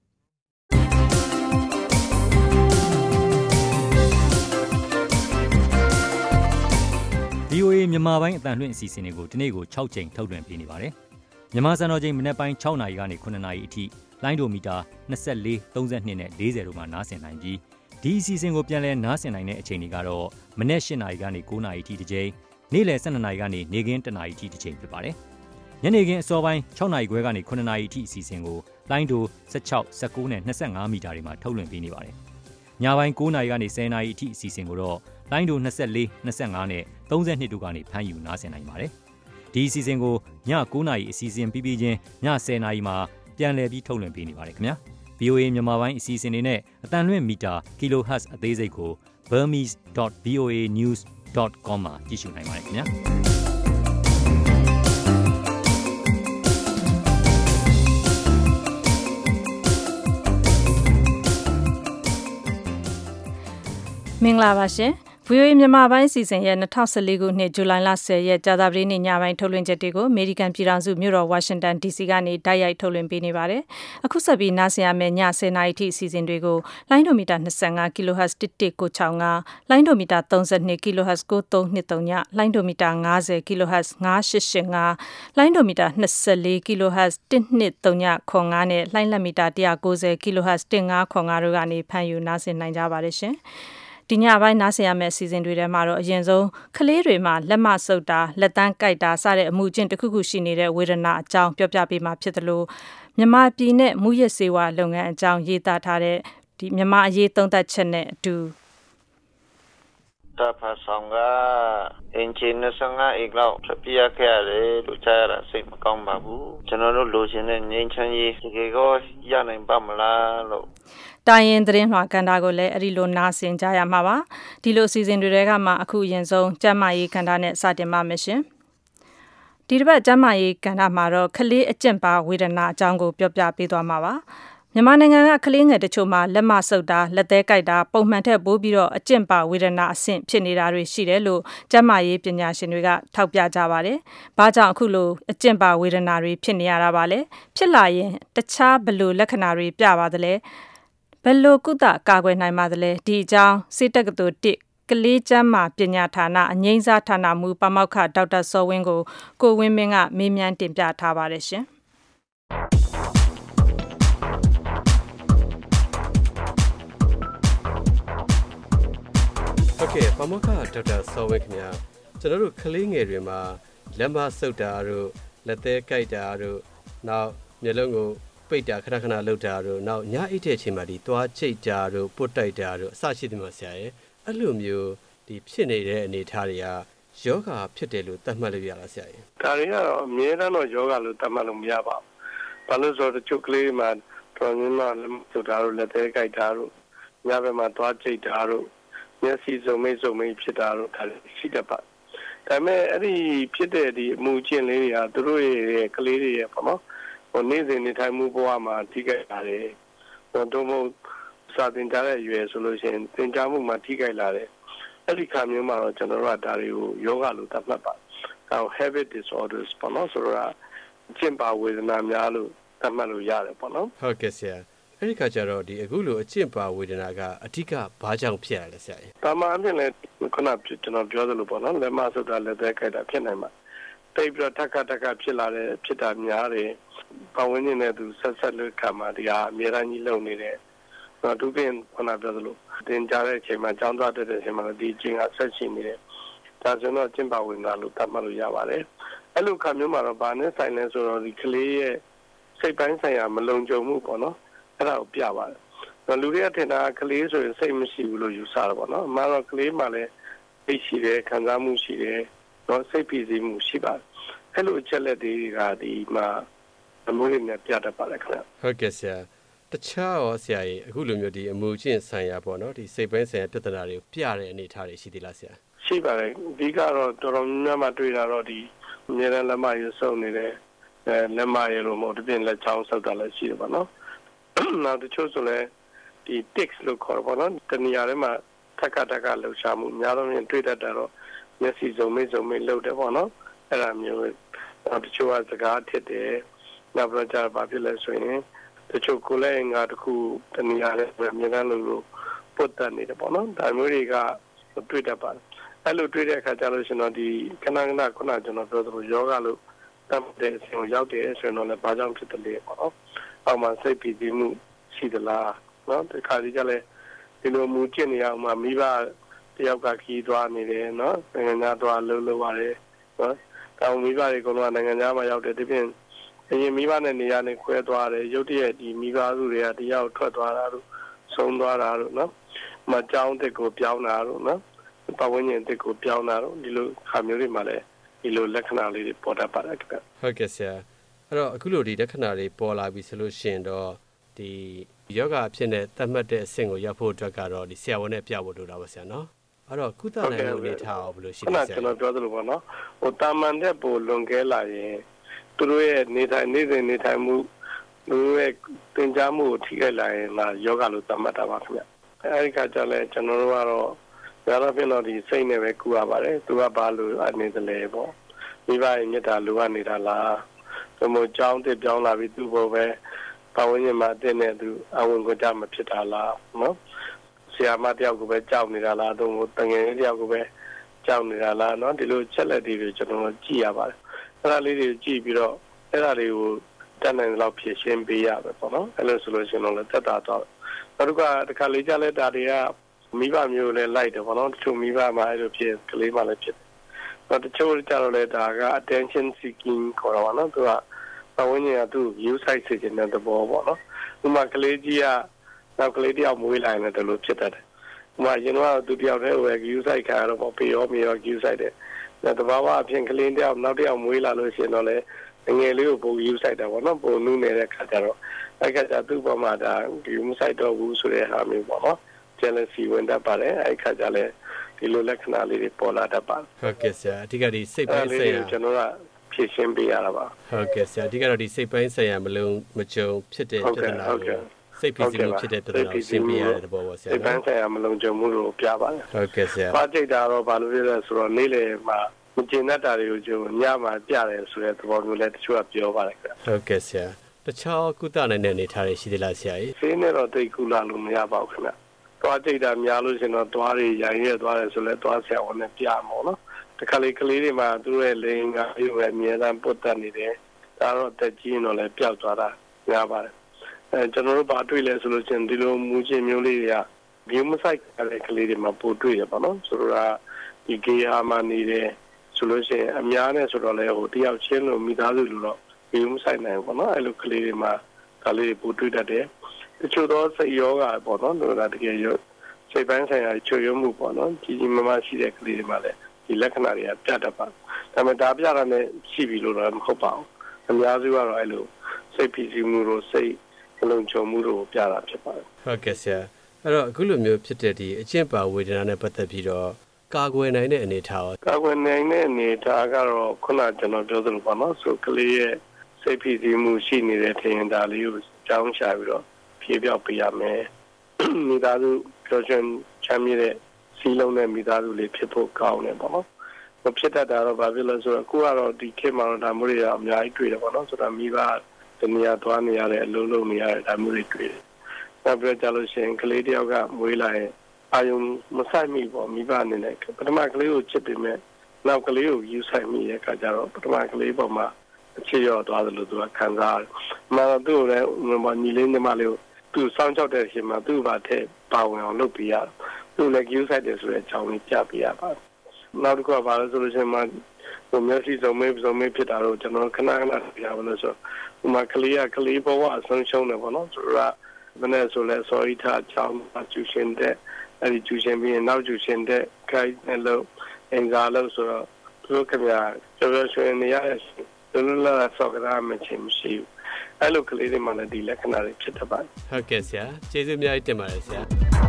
VOA မြန်မာပိုင်းအတန်လွှင့်အစီအစဉ်တွေကိုဒီနေ့ကို6ချိန်ထုတ်လွှင့်ပေးနေပါတယ်မြန်မာစံတော်ချိန်မနက်ပိုင်း6နာရီကနေ9နာရီအထိလိုင်းဒိုမီတာ24 32နဲ့40တို့မှာနားဆင်နိုင်ပြီးဒီအစီအစဉ်ကိုပြန်လည်နားဆင်နိုင်တဲ့အချိန်တွေကတော့မနက်8နာရီကနေ9နာရီအထိတစ်ချိန်နေ့လယ်12နာရီကနေနေ့ခင်း1နာရီအထိတစ်ချိန်ဖြစ်ပါတယ်ညနေခင်းအစောပိုင်း6နာရီခွဲကနေ9နာရီအထိအစီအစဉ်ကိုလိုင်းဒို16 19နဲ့25မီတာတွေမှာထုတ်လွှင့်ပေးနေပါတယ်ညပိုင်း9နာရီကနေ10နာရီအထိအစီအစဉ်ကိုတော့လိုင်းဒို24 25နဲ့32တို့ကနေဖမ်းယူနားဆင်နိုင်ပါတယ်ဒီအစီအစဉ်ကိုည9နာရီအစီအစဉ်ပြီးပြီးချင်းည10နာရီမှာပြန်လည်ပြီးထုတ်လွှင့်ပေးနေပါတယ်ခင်ဗျာ VOA မြန်မာပိုင်းအစီအစဉ်တွေနဲ့အတန်လွှင့်မီတာ kHz အသေးစိတ်ကို burmese.voanews.com မှာကြည့်ရှုနိုင်ပါတယ်ခင်ဗျာမင်္ဂလာပါရှင် VOA မြန်မာပိုင်းအစီအစဉ်ရဲ့2014ခုနှစ်ဇူလိုင်လ10ရက်ကြာသပတေးနေ့ညပိုင်းထုတ်လွှင့်ချက်တွေကိုအမေရိကန်ပြည်ထောင်စုမြို့တော်ဝါရှင်တန် DC ကနေတိုက်ရိုက်ထုတ်လွှင့်ပေးနေပါတယ်။အခုဆက်ပြီးနားဆင်ရမယ့်ည10နာရီထိအစီအစဉ်တွေကိုလိုင်းဒိုမီတာ25 kHz 11965လိုင်းဒိုမီတာ32 kHz 9323ညလိုင်းဒိုမီတာ50 kHz 9885လိုင်းဒိုမီတာ24 kHz 123.5နဲ့လိုင်းလက်မီတာ190 kHz 15.5တို့ကနေဖမ်းယူနားဆင်နိုင်ကြပါတယ်ရှင်။ဒီညပိုင်းနားဆင်ရမယ့်အစီအစဉ်တွေထဲမှာတော့အရင်ဆုံးကလေးတွေမှာလက်မဆုပ်တာလက်သန်းကိုက်တာစတဲ့အမှုကျင့်တစ်ခုခုရှိနေတဲ့ဝေဒနာအကြောင်းပြောပြပေးမှာဖြစ်တယ်လို့မြန်မာပြည်နဲ့မူရစ်စေဝါလုပ်ငန်းအကြောင်းရေးသားထားတဲ့ဒီမြန်မာအရေးသုံးသပ်ချက်နဲ့အတူတာဖာဆောင်ကအင်ဂျင်နဲ့ဆောင်ကအီလောက်ပြပြခဲ့ရတယ်လို့ကြားရတာစိတ်မကောင်းပါဘူးကျွန်တော်တို့လိုချင်တဲ့ငြိမ်းချမ်းရေးတကယ်ကိုရနိုင်ပါမလားလို့တိုင်းရင်သတင်းလွှာကန်တာကိုလည်းအဲ့ဒီလိုနားဆင်ကြရမှာပါဒီလိုအစီအစဉ်တွေကမှအခုအရင်ဆုံးကျန်းမာရေးကန်တာနဲ့စတင်ပါမယ်ရှင်ဒီတစ်ပတ်ကျန်းမာရေးကန်တာမှာတော့ကလေးအကျင့်ပါဝေဒနာအကြောင်းကိုပြောပြပေးသွားမှာပါမြန်မာနိုင်ငံကကလေးငယ်တချို့မှာလက်မဆုပ်တာလက်သေးကိုက်တာပုံမှန်ထက်ပိုပြီးတော့အကျင့်ပါဝေဒနာအဆင့်ဖြစ်နေတာတွေရှိတယ်လို့ကျန်းမာရေးပညာရှင်တွေကထောက်ပြကြပါတယ်။ဘာကြောင့်အခုလိုအကျင့်ပါဝေဒနာတွေဖြစ်နေရတာပါလဲ။ဖြစ်လာရင်တခြားဘယ်လိုလက္ခဏာတွေပြပါသလဲ။ဘယ်လိုကုသကာကွယ်နိုင်ပါသလဲ။ဒီအကြောင်းစေတက္ကသိုလ်1ကလေးကျန်းမာပညာဌာနအငြိမ်းစားဌာနမှူးပါမောက္ခဒေါက်တာစောဝင်းကိုဝင်းမင်းကမေးမြန်းတင်ပြထားပါတယ်ရှင်။ဟုတ်ကဲ့ပါမောက္ခဒေါက်တာစောဝင်းခင်ဗျာကျွန်တော်တို့ကလေးငယ်တွေမှာလက်မဆုပ်တာတို့လက်သေးကိုက်တာတို့နောက်မျက်လုံးကိုပိတ်တာခဏခဏလှုပ်တာတို့နောက်ညအိတ်တဲ့အချိန်မှာဒီသွားချိတ်တာတို့ပုတ်တိုက်တာတို့အစရှိတယ်မှာဆရာရဲ့အဲ့လိုမျိုးဒီဖြစ်နေတဲ့အနေအထားတွေကယောဂဖြစ်တယ်လို့သတ်မှတ်လို့ရလားဆရာရဲ့ဒါတွေကတော့အမြဲတမ်းတော့ယောဂလို့သတ်မှတ်လို့မရပါဘူးဘာလို့ဆိုတော့တချို့ကလေးမှာတော်ရင်းမှလက်မဆုပ်တာတို့လက်သေးကိုက်တာတို့ညဘက်မှာသွားချိတ်တာတို့မျက်စိစုံမိတ်ဖြစ်တာတော့ဒါရှိတတ်ပါဒါပေမဲ့အဲ့ဒီဖြစ်တဲ့ဒီအမှုကျင့်လေးတွေကသူတို့ရဲ့ကလေးတွေရဲ့ပေါ့နော်ဟိုနေ့စဉ်နေထိုင်မှုဘဝမှာထိခိုက်လာတယ်ဟိုတို့မို့စာသင်ကြားတဲ့ရွယ်ဆိုလို့ရှိရင်သင်ကြားမှုမှာထိခိုက်လာတယ်အဲ့ဒီခါမျိုးမှာတော့ကျွန်တော်တို့ကဒါတွေကိုယောဂလို့သတ်မှတ်ပါဟို habit disorders ပေါ့နော်ဆိုတော့ကျင့်ပါဝေဒနာများလို့သတ်မှတ်လို့ရတယ်ပေါ့နော်ဟုတ်ကဲ့ဆရာအဲ့ဒီခါကျတော့ဒီအခုလိုအကျင့်ပါဝေဒနာကအဓိကဘာကြောင့်ဖြစ်ရလဲဆရာ။ဒါမှအဖြစ်လဲခုနကျွန်တော်ပြောသလိုပေါ့နော်လက်မဆုပ်တာလက်သက်ခိုက်တာဖြစ်နိုင်မှာတိတ်ပြီးတော့တက်ဖြစ်လာတဲ့ဖြစ်တာများတယ်။ပဝန်းကျင်နဲ့သူဆက်လို့ခါမှာဒီဟာအများကြီးလုံနေတယ်။တော့သူပြင်ခုနပြောသလိုတင်ကြတဲ့အချိန်မှာကြောင်းသွားတဲ့အချိန်မှာဒီအချိန်ကဆက်ရှိနေတယ်။ဒါဆိုတော့အကျင့်ပါဝေဒနာလို့သတ်မှတ်လို့ရပါတယ်။အဲ့လိုခါမျိုးမှာတော့ဘာနဲ့ဆိုင်လဲဆိုတော့ဒီကလေးရဲ့စိတ်ပိုင်းဆိုင်ရာမလုံခြုံမှုပေါ့နော်အဲ့ဒါကိုပြပါတယ်လူတွေကထင်တာကလေးဆိုရင်စိတ်မရှိဘူးလို့ယူဆတာပေါ့နော်အမှန်တော့ကလေးမှလည်းစိတ်ရှိတယ်ခံစားမှုရှိတယ်တော့စိတ်ဖိစီးမှုရှိပါတယ်အဲ့လိုအချက်လက်တွေကဒီမှာအမှုလေးနဲ့ပြတတ်ပါတယ်ခင်ဗျဟုတ်ကဲ့ဆရာတခြားရောဆရာကြီးအခုလိုမျိုးဒီအမှုချင်းဆိုင်ရာပေါ့နော်ဒီစိတ်ပိုင်းဆိုင်ရာပြဿနာတွေကိုပြတဲ့အနေအထားတွေရှိသေးလားဆရာရှိပါတယ်ဒီကတော့တော်တော်များများတွေ့တာတော့ဒီအများနဲ့လက်မရစုံနေတယ်လက်မရလို့မဟုတ်တပြင်းလက်ချောင်းဆုပ်တာလည်းရှိတယ်ပေါ့နော်နောက်တချို့ဆိုလည်းဒီ tics လို့ခေါ်ပါတော့တနေရာထဲမှာထက်ကလှုပ်ရှားမှုများတော့ရင်တွေ့တတ်တာတော့မျက်စိစုံမိတ်လှုပ်တယ်ပေါ့နော်အဲ့ဒါမျိုးနောက်တချို့ကစကားထစ်တယ်နောက်ပြီးတော့ဘာဖြစ်လဲဆိုရင်တချို့ကိုယ်လည်းငါတခုတနေရာထဲမှာအများကြီးလို့ပုတ်တက်နေတယ်ပေါ့နော်ဒါမျိုးတွေကတွေ့တတ်ပါတယ်အဲ့လိုတွေ့တဲ့အခါကျလို့ရှင်တော့ဒီခဏခုနကျွန်တော်ပြောသလိုယောဂလို့တတ်တဲ့အဆင့်ကိုရောက်တယ်ဆိုရင်တော့လည်းဘာကြောင့်ဖြစ်တယ်လဲပေါ့နော်အောက်မှာစိတ်ပြီးမှုရှိသလားနော်ဒီခါကြီးကလည်းဒီလိုမူကျင့်နေအောင်မှာမိဘတယောက်ကခီးသွားနေတယ်နော်နိုင်ငံသားသွားလှုပ်ရတယ်နော်တောင်မိဘတွေကတော့နိုင်ငံသားမှာရောက်တယ်ဒီပြင်အရင်မိဘနဲ့နေရာနဲ့ခွဲသွားတယ်ရုတ်တရက်ဒီမိဘစုတွေကတယောက်ထွက်သွားတာလို့ဆုံးသွားတာလို့နော်မကြောင်းတက်ကိုပြောင်းတာလို့နော်ပတ်ဝန်းကျင်တက်ကိုပြောင်းတာလို့ဒီလိုခါမျိုးတွေမှာလည်းဒီလိုလက္ခဏာလေးတွေပေါ်တတ်ပါတယ်ခင်ဗျဟုတ်ကဲ့ဆရာအဲ့တော့အခုလိုဒီလက္ခဏာတွေပေါ်လာပြီဆိုလို့ရှိရင်တော့ဒီယောဂအဖြစ်နဲ့သတ်မှတ်တဲ့အဆင့်ကိုရောက်ဖို့အတွက်ကတော့ဒီဆရာဝန်နဲ့ပြဖို့လိုတာပါဆရာနော်အဲ့တော့ကုသနိုင်မှုအနေထားအောင်ဘယ်လိုရှိလဲဆရာကျွန်တော်ပြောသလိုပေါ့နော်ဟိုတာမန်တဲ့ပိုလွန်ကဲလာရင်သူတို့ရဲ့နေ့စဉ်နေထိုင်မှုသူတို့ရဲ့သင်ကြားမှုကိုထိခိုက်လာရင်လာယောဂလို့သတ်မှတ်တာပါခင်ဗျအဲဒီခါကျလဲကျွန်တော်တို့ကတော့ဒါတော့ပြင်တော့ဒီစိတ်နဲ့ပဲကူရပါတယ်သူကဘာလို့အနေနဲ့လဲပေါ့မိဘရဲ့မြတ်တာလိုအပ်နေတာလားသူမို့ကြောင်းတက်ပြောင်းလာပြီးသူ့ဘောပဲပတ်ဝန်းကျင်မှာတင်းနေသူအဝင်ကိုကြမဖြစ်တာလားနော်ဆရာမတယောက်ကိုပဲကြောက်နေတာလားသူ့ကိုတငယ်တယောက်ကိုပဲကြောက်နေတာလားနော်ဒီလိုချက်လက်တွေကျွန်တော်ကြည့်ရပါတယ်အဲ့ဒါလေးတွေကြည့်ပြီးတော့အဲ့ဒါတွေကိုတတ်နိုင်လောက်ဖြည့်ရှင်းပေးရပဲပေါ့နော်အဲ့လိုဆိုလို့ရှိရင်တော့တက်တာတော့နောက်တစ်ခါတခါလေးကြလဲဒါတွေကမိဘမျိုးလည်းလိုက်တယ်ပေါ့နော်တချို့မိဘမှာအဲ့လိုဖြစ်ကလေးမှလည်းဖြစ်တယ်တချို့ကြတော့လေဒါက attention seeking ခေါ်တာပါနော်သူကပတ်ဝန်းကျင်ကသူ့ view site စေချင်တဲ့သဘောပေါ့နော်ဥပမာကလေးကြီးကနောက်ကလေးတယောက်မွေးလာရင်လည်းဒီလိုဖြစ်တတ်တယ်ဥပမာရင်တော့သူတယောက်တည်းဟို view site ခါတော့ပေါ့ပေရောမေရော view site တဲ့တဘာဝအဖြစ်ကလေးတယောက်နောက်တယောက်မွေးလာလို့ရှိရင်တော့လေငယ်လေးကိုပုံ view site တာပေါ့နော်ပုံနူးနေတဲ့ခါကျတော့အဲ့ခါကျသူ့ပေါ်မှာဒါ view site တော့ဘူးဆိုတဲ့ဟာမျိုးပေါ့နော် jealousy ဝင်တတ်ပါတယ်အဲ့ခါကျလဲဒီလိုလက္ခဏာလေးတွေပေါ်လာတတ်ပါတယ်ဟုတ်ကဲ့ဆရာအဓိကဒီစိတ်ပိုင်းဆိုင်ရာကျွန်တော်ကဖြည့်ရှင်းပေးရတာပါဟုတ်ကဲ့ဆရာအဓိကတော့ဒီစိတ်ပိုင်းဆိုင်ရာမလုံးမကြုံဖြစ်တဲ့ပြဿနာကိုစိတ်ဖိစီးမှုဖြစ်တဲ့ပြဿနာကိုရှင်းပြရတဲ့ဘောပေါ့ဆရာစိတ်ပိုင်းဆိုင်ရာမလုံခြုံမှုကိုပြပါတယ်ဟုတ်ကဲ့ဆရာပါကြိတ်တာတော့ဘာလို့လဲဆိုတော့နေ့လေမှာမကျင်တတ်တာတွေကိုကျုံညမှာပြတယ်ဆိုတဲ့သဘောမျိုးလည်းတချို့ကပြောပါတယ်ခင်ဗျဟုတ်ကဲ့ဆရာတခြားကုသနိုင်တဲ့အနေထားတွေရှိသေးလားဆရာကြီးဆေးနဲ့တော့တိတ်ကုလာလို့မရပါဘူးခင်ဗျသွားကြိတ်တာများလို့ရှင်တော့သွားတွေရိုင်းရဲသွားတယ်ဆိုလဲသွားဆရာဝန်နဲ့ပြမှာနော်တခါလေကလေးတွေမှာသူတို့ရဲ့လိင်ကရုပ်ရဲ့အမြဲတမ်းပုတ်တက်နေတယ်ဒါတော့တက်ကြီးတော့လည်းပျောက်သွားတာများပါတယ်ကျွန်တော်တို့ဘာတွေ့လဲဆိုလို့ရှင်ဒီလိုမူချင်းမျိုးလေးတွေကဘီယိုမဆိုက်တဲ့ကလေးတွေမှာပို့တွေ့ရပါတော့ဆိုတော့ဒီဂေဟာမှာနေတယ်ဆိုလို့ရှင်အများနဲ့ဆိုတော့လေဟိုတယောက်ချင်းလို့မိသားစုလို့တော့ဘီယိုမဆိုက်နိုင်ဘူးနော်အဲ့လိုကလေးတွေမှာဒါလေးပို့တွေ့တတ်တယ်တချို့တော့စိတ်ယောဂပေါ့နော်တို့ကတကယ်ရောစိတ်ပိုင်းဆိုင်ရာချွေရမှုပေါ့နော်ကြီးကြီးမားမားရှိတဲ့ကလေးတွေမှာလည်းဒီလက္ခဏာတွေကပြတတ်ပါဒါပေမဲ့ဒါပြတာနဲ့ရှိပြီလို့တော့မဟုတ်ပါဘူးအများစုကတော့အဲ့လိုစိတ်ဖိစီးမှုတို့စိတ်လုံခြုံမှုတို့ပြတာဖြစ်ပါတယ်ဟုတ်ကဲ့ဆရာအဲ့တော့အခုလိုမျိုးဖြစ်တဲ့ဒီအကျင့်ပါဝေဒနာနဲ့ပတ်သက်ပြီးတော့ကာကွယ်နိုင်တဲ့အနေအထားရောကာကွယ်နိုင်တဲ့အနေအထားကတော့ခုနကျွန်တော်ပြောသလိုပေါ့နော်ဆိုကလေးရဲ့စိတ်ဖိစီးမှုရှိနေတဲ့ထင်ဒါလေးကိုကြောင်းချပြီးတော့ဖြေပြောက်ပေးရမယ်မိသားစုပြောချင်ချမ်းမြေတဲ့စီလုံးနဲ့မိသားစုလေးဖြစ်ဖို့ကောင်းတယ်ပေါ့နော်မဖြစ်တတ်တာတော့ဘာဖြစ်လဲဆိုတော့အခုကတော့ဒီခေတ်မှာတော့ဒါမျိုးတွေအများကြီးတွေ့တယ်ပေါ့နော်ဆိုတော့မိဘတနေရာသွားနေရတဲ့အလုံးလုံးနေရတဲ့ဒါမျိုးတွေတွေ့တယ်နောက်ပြီးကြလို့ရှိရင်ကလေးတယောက်ကမွေးလာရင်အာယုံမဆိုင်မိပေါ့မိဘအနေနဲ့ပထမကလေးကိုချစ်ပေမဲ့နောက်ကလေးကိုယူဆိုင်မိရဲ့အခါကျတော့ပထမကလေးပေါ်မှာအခြေရောသွားတယ်လို့သူကခံစားတယ်။မှန်တော့သူ့လည်းညီလေးညီမလေးကိုသူစောင့်ကြောက်တဲ့အချိန်မှာသူ့ဘာထက်ပါဝင်အောင်လုပ်ပေးရတယ်။သူလည်းယူဆိုင်တယ်ဆိုတဲ့အကြောင်းလေးပြပေးရပါတယ်။နောက်တစ်ခုကဘာလဲဆိုလို့ရှိရင်မှဟိုမျက်စိစုံမေးဖြစ်တာတော့ကျွန်တော်ခဏပြပါလို့ဆိုဟိုမှာကလေးဘဝအဆုံးရှုံးတယ်ပေါ့နော်ဆိုတော့မနေ့ဆိုလဲ sorry ထားချောင်းကျူရှင်တဲ့အဲ့ဒီကျူရှင်ပြီးရင်နောက်ကျူရှင်တဲ့ခိုင်းနဲ့လို့အင်္ဂါလို့ဆိုတော့သူတို့ခင်ဗျာကျော်ရွှေနေရတဲ့လူလူလာဆောက်ကတာမချင်းမရှိဘူးအဲ့လိုကလေးတွေမှလည်းဒီလက္ခဏာတွေဖြစ်တတ်ပါတယ်ဟုတ်ကဲ့ဆရာကျေးဇူးအများကြီးတင်ပါတယ်ဆရာ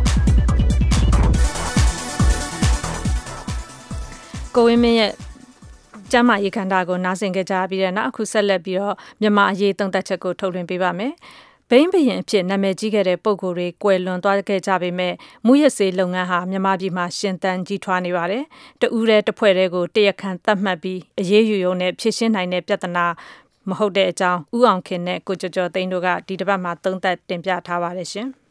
ကိုဝင်းမင်းရဲ့ကျမ်းမာရေးခန္ဓာကိုနားဆင်ကြကြပြီးတဲ့နောက်အခုဆက်လက်ပြီးတော့မြန်မာအရေးသုံးသပ်ချက်ကိုထုတ်လွှင့်ပေးပါမယ်ဘိန်းဘရင်အဖြစ်နာမည်ကြီးခဲ့တဲ့ပုဂ္ဂိုလ်တွေကွယ်လွန်သွားခဲ့ကြပေမဲ့မူရစေလုပ်ငန်းဟာမြန်မာပြည်မှာရှင်သန်ကြီးထွားနေပါတယ်။တဦးတည်းတစ်ဖွဲ့တည်းကိုတရခန့်သတ်မှတ်ပြီးအရေးယူရုံနဲ့ဖြေရှင်းနိုင်တဲ့ပြဿနာမဟုတ်တဲ့အကြောင်းဦးအောင်ခင်နဲ့ကိုကျော်ကျော်သိန်းတို့ကဒီတစ်ပတ်မှာသုံးသပ်တင်ပြထားပါတယ်ရှင်။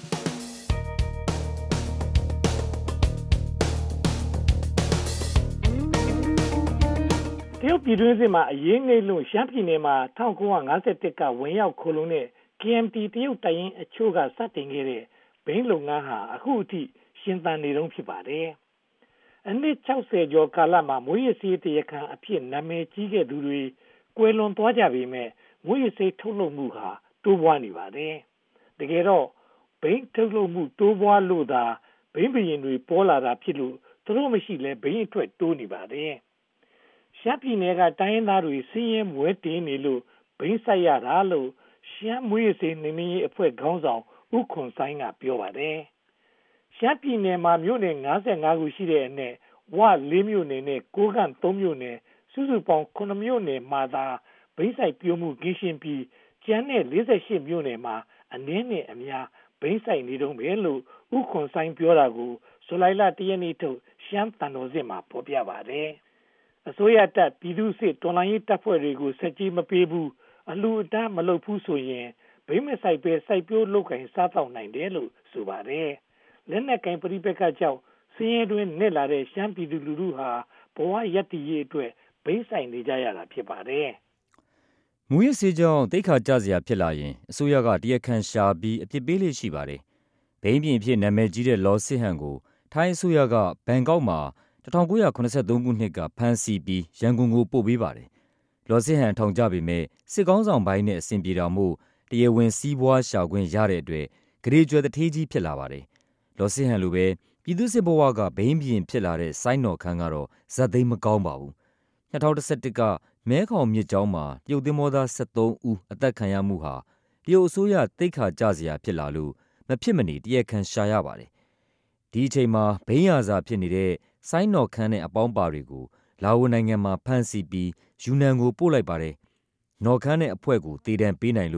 တရုတ်ပြည်တွင်းစစ်မှာအရေးငိမ့်လို့ရှမ်းပြည်နယ်မှာ1951ကဝင်ရောက်ခိုလုံတဲ့ KMT တရုတ်တိုင်းအချို့ကစတင်ခဲ့တဲ့ဘိန်းလုပ်ငန်းဟာအခုအထိရှင်သန်နေတုန်းဖြစ်ပါတယ်။အနှစ်60ကျော်ကာလမှာမွေးရစေးတရားခံအဖြစ်နာမည်ကြီးခဲ့သူတွေကွယ်လွန်သွားကြပေမဲ့မွေးရစေးထုတ်လုပ်မှုဟာတိုးပွားနေပါတယ်။တကယ်တော့ဘိန်းထုတ်လုပ်မှုတိုးပွားလို့သာဘိန်းဘရင်တွေပေါ်လာတာဖြစ်လို့သူတို့မရှိလဲဘိန်းအထွက်တိုးနေပါတယ်။ရှမ်းပြည်နယ်ကတိုင်းရင်းသားတွေစင်းရဲမွဲတင်နေလို့ဘိန်းဆိုင်ရတာလို့ရှမ်းမွေးစေနေမင်းအဖွဲ့ခေါင်းဆောင်ဦးခွန်ဆိုင်ကပြောပါတယ်။ရှမ်းပြည်နယ်မှာမြို့နယ်55ခုရှိတဲ့အနက်ဝ4မြို့နယ်နဲ့ကိုးကန့်3မြို့နယ်စုစုပေါင်း9မြို့နယ်မှာသာဘိန်းဆိုင်ပြိုမှုကင်းရှင်းပြီးကျန်တဲ့48မြို့နယ်မှာအနည်းနဲ့အများဘိန်းဆိုင်နေတုန်းပဲလို့ဦးခွန်ဆိုင်ပြောတာကိုဇူလိုင်လ1ရက်နေ့ထုတ်ရှမ်းတန်တော်စစ်မှာဖော်ပြပါတယ်။အစိုးရတပ်ပြည်သူ့စစ်တော်လှန်ရေးတပ်ဖွဲ့တွေကိုစက်ကြီးမပေးဘူးအလှူအတန်းမလုပ်ဘူးဆိုရင်ဘိန်းမဆိုင်ပဲစိုက်ပျိုးလုပ်ကိုင်စားသောက်နိုင်တယ်လို့ဆိုပါတယ်လက်နက်ကင်ပရိပက္ခကြောင့်စင်းရဲတွင်နစ်လာတဲ့ရှမ်းပြည်သူလူထုဟာဘဝရပ်တည်ရေးအတွက်ဘိန်းဆိုင်နေကြရတာဖြစ်ပါတယ်မူရစေးကြောင့်တိတ်ခါကြစရာဖြစ်လာရင်အစိုးရကတရားခံရှာပြီးအပြစ်ပေးလေးရှိပါတယ်ဘိန်းပြင်ဖြစ်နာမည်ကြီးတဲ့လော်စစ်ဟန်ကိုထိုင်းအစိုးရကဘန်ကောက်မှာ1983ခုနှစ်ကဖမ်းဆီးပြီးရန်ကုန်ကိုပို့ပေးပါတယ်။လော်စစ်ဟန်ထောင်ကြပေမဲ့စစ်ကောင်းဆောင်ပိုင်းနဲ့အဆင်ပြေတာမို့တရားဝင်စီးပွားရှာခွင့်ရတဲ့အတွက်ဂရေကျွဲတထေးကြီးဖြစ်လာပါတယ်။လော်စစ်ဟန်လိုပဲပြည်သူစစ်ဘဝကဘိန်းပြင်ဖြစ်လာတဲ့စိုင်းတော်ခန်းကတော့ဇက်သိမ်းမကောင်းပါဘူး။2011ကမဲခေါင်မြစ်ကြောင်းမှာတရုတ်သင်္ဘောသား73ဦးအသက်ခံရမှုဟာတရုတ်အစိုးရတိတ်ခါကြစရာဖြစ်လာလို့မဖြစ်မနေတရားခံရှာရပါတယ်။ဒီအချိန်မှာဘိန်းရစာဖြစ်နေတဲ့စိုင်းတော်ခန်းနဲ့အပေါင်းပါတွေကိုလာအိုနိုင်ငံမှာဖမ်းဆီးပြီးယူနန်ကိုပို့လိုက်ပါတယ်။နော်ခန်းနဲ့အဖွဲ့ကိုတေတံပေးနိုင်လို့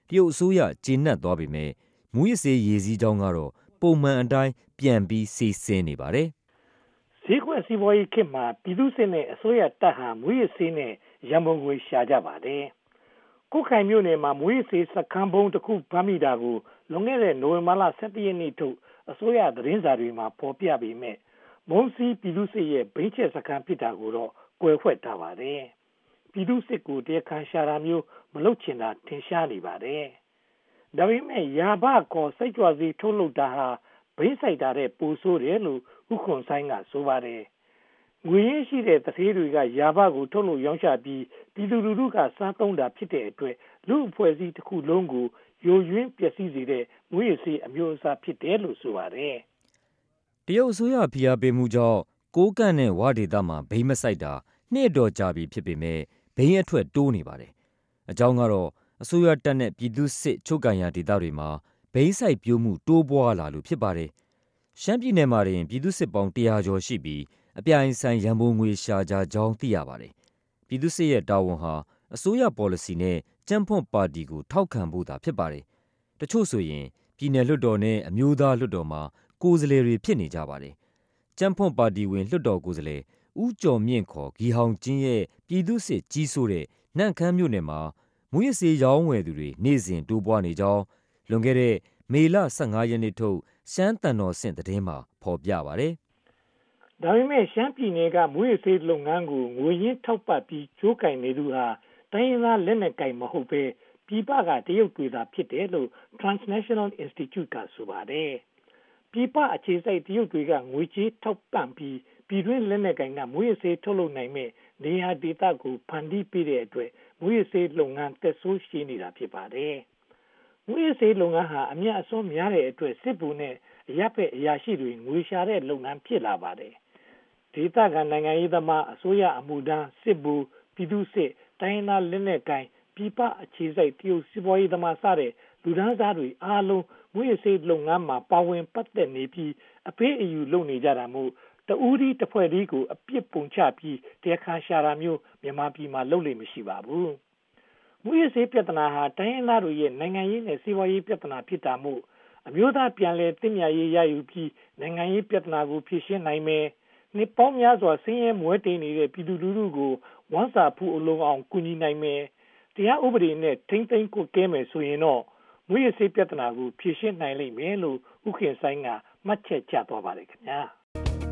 တရုတ်အစိုးရကျေနပ်သွားပေမဲ့မူရစ်ဆေးရည်စည်းကြောင်းကတော့ပုံမှန်အတိုင်းပြန်ပြီးစီးဆင်းနေပါတယ်ဈေးကွက်စီးပွားရေးခေတ်မှာပြည်သူ့စစ်နဲ့အစိုးရတပ်ဟာမူရစ်ဆေးနဲ့ရန်ပုံငွေရှာကြပါတယ်။ကုက္ကိုင်မြို့နယ်မှာမူရစ်ဆေးစခန်းပုံးတစ်ခုဖမ်းမိတာကိုလွန်ခဲ့တဲ့နိုဝင်ဘာလ17ရက်နေ့ထုတ်အစိုးရသတင်းစာတွေမှာဖော်ပြပေမဲ့မုံစီပြည်သူ့စစ်ရဲ့ဘိန်းချက်စခန်းဖြစ်တာကိုတော့ကွယ်ခွက်ထားပါတယ်။ပြည်သူ့စစ်ကိုတရားခံရှာတာမျိုးမလုပ်ချင်တာထင်ရှားနေပါတယ်။ဒါပေမဲ့ယာဘကောစိတ်ကြွစေးထုတ်လုပ်တာဟာဘိန်းစိုက်တာတဲ့ပိုဆိုးတယ်လို့ဥခွန်ဆိုင်ကဆိုပါတယ်။ငွေရင်းရှိတဲ့တထေးတွေကယာဘကိုထုတ်လုပ်ရောင်းချပြီးပြည်သူလူထုကစားသုံးတာဖြစ်တဲ့အတွက်လူအဖွဲ့အစည်းတစ်ခုလုံးကိုယိုယွင်းပျက်စီးစေတဲ့ငွေရည်အမျိုးအစားဖြစ်တယ်လို့ဆိုပါတယ်။တရုတ်အစိုးရဖိအားပေးမှုကြောင့်ကိုးကန့်နဲ့ဝဒေသမှာဘိန်းမစိုက်တာနှစ်တော်ကြာပြီဖြစ်ပေမဲ့ဘိန်းအထွက်တိုးနေပါတယ်။အကြောင်းကတော့အစိုးရတပ်နဲ့ပြည်သူ့စစ်ချုပ်ကန်ရာဒေသတွေမှာဘိန်းစိုက်ပျိုးမှုတိုးပွားလာလို့ဖြစ်ပါတယ်။ရှမ်းပြည်နယ်မှာတင်ပြည်သူ့စစ်ပေါင်း100ကျော်ရှိပြီးအပြိုင်ဆိုင်ရန်ပုံငွေရှာကြကြောင်းသိရပါတယ်။ပြည်သူ့စစ်ရဲ့တာဝန်ဟာအစိုးရ policy နဲ့ကြံ့ဖွံ့ပါတီကိုထောက်ခံဖို့သာဖြစ်ပါတယ်။တချို့ဆိုရင်ပြည်နယ်လွှတ်တော်နဲ့အမျိုးသားလွှတ်တော်မှာကိုယ်စားလှယ်တွေဖြစ်နေကြပါတယ်။ကြံ့ဖွံ့ပါတီဝင်လွှတ်တော်ကိုယ်စားလှယ်ဦးကျော်မြင့်ခေါ်ဂီဟောင်ကျင်းရဲ့ပြည်သူ့စစ်ကြီးစိုးတဲ့နန့်ခမ်းမြို့နယ်မှာမူရစ်ဆေးရောင်းဝယ်သူတွေနေ့စဉ်တိုးပွားနေကြောင်းလွန်ခဲ့တဲ့မေလ15ရက်နေ့ထုတ်ရှမ်းတန်တော်ဆင့်သတင်းမှာဖော်ပြပါတယ်။ဒါပေမဲ့ရှမ်းပြည်နယ်ကမူရစ်ဆေးလုပ်ငန်းကိုငွေရင်းထောက်ပံ့ပြီးကြိုးကင်နေသူဟာတိုင်းရင်းသားလက်နက်ကင်မဟုတ်ဘဲပြည်ပကတရုတ်တွေသာဖြစ်တယ်လို့ Transnational Institute ကဆိုပါတယ်။ပြည်ပအခြေစိုက်တရုတ်တွေကငွေကြေးထောက်ပံ့ပြီးပြည်တွင်းလက်နက်ကင်ကမူရစ်ဆေးထုတ်လုပ်နိုင်မဲ့နေရာဒေသကိုဖန်တီးပေးတဲ့အတွက်မူရစ်ဆေးလုပ်ငန်းတက်ဆိုးရှိနေတာဖြစ်ပါတယ်။မူရစ်ဆေးလုပ်ငန်းဟာအမြတ်အစွန်းများတဲ့အတွက်စစ်ဗိုလ်နဲ့အရပ်ဘက်အရာရှိတွေငွေရှာတဲ့လုပ်ငန်းဖြစ်လာပါတယ်။ဒေသခံနိုင်ငံရေးသမားအစိုးရအမှုထမ်းစစ်ဗိုလ်ပြည်သူ့စစ်တိုင်းရင်းသားလက်နက်ကိုင်ပြည်ပအခြေစိုက်တရုတ်စီးပွားရေးသမားစတဲ့လူဒန်းစားတွေအားလုံးမူရစ်ဆေးလုပ်ငန်းမှာပါဝင်ပတ်သက်နေပြီးအပေးအယူလုပ်နေကြတာမို့တဦးဒီတစ်ဖွဲ့ဒီကိုအပြစ်ပုံချပြီးတရားခံရှာတာမျိုးမြန်မာပြည်မှာလုပ်လို့မရှိပါဘူး။မူရစ်ဆေးပြဿနာဟာတိုင်းရင်းသားတွေရဲ့နိုင်ငံရေးနဲ့စီးပွားရေးပြဿနာဖြစ်တာမို့အမျိုးသားပြန်လည်တည်မြဲရေးရယူပြီးနိုင်ငံရေးပြဿနာကိုဖြေရှင်းနိုင်မယ်။နှစ်ပေါင်းများစွာဆင်းရဲမွဲတေနေတဲ့ပြည်သူလူထုကိုဝမ်းစာဖူအလုံးအောင်ကူညီနိုင်မယ်။တရားဥပဒေနဲ့ထိမ့်သိမ်းကိုကဲမယ်ဆိုရင်တော့မူရစ်ဆေးပြဿနာကိုဖြေရှင်းနိုင်လိမ့်မယ်လို့ဥခင်ဆိုင်ကမှတ်ချက်ချသွားပါတယ်ခင်ဗျာ။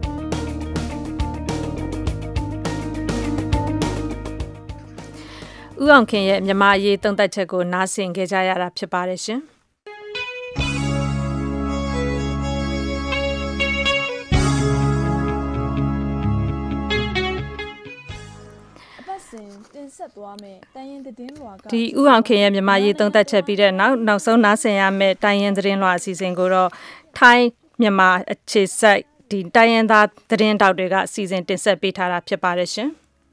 ဦးအောင်ခင်ရဲ့မြန်မာရေးသုံးသပ်ချက်ကိုနားဆင်ကြရတာဖြစ်ပါတယ်ရှင်။တင်ဆက်သွားမယ်တိုင်းရင်သတင်းလွှာကဒီဦးအောင်ခင်ရဲ့မြန်မာရေးသုံးသပ်ချက်ပြီးတဲ့နောက်ဆုံးနားဆင်ရမယ့်တိုင်းရင်သတင်းလွှာအစီအစဉ်ကိုတော့ထိုင်းမြန်မာအခြေစိုက်ဒီတိုင်းရင်သားသတင်းတောက်တွေကအစီအစဉ်တင်ဆက်ပေးထားတာဖြစ်ပါတယ်ရှင်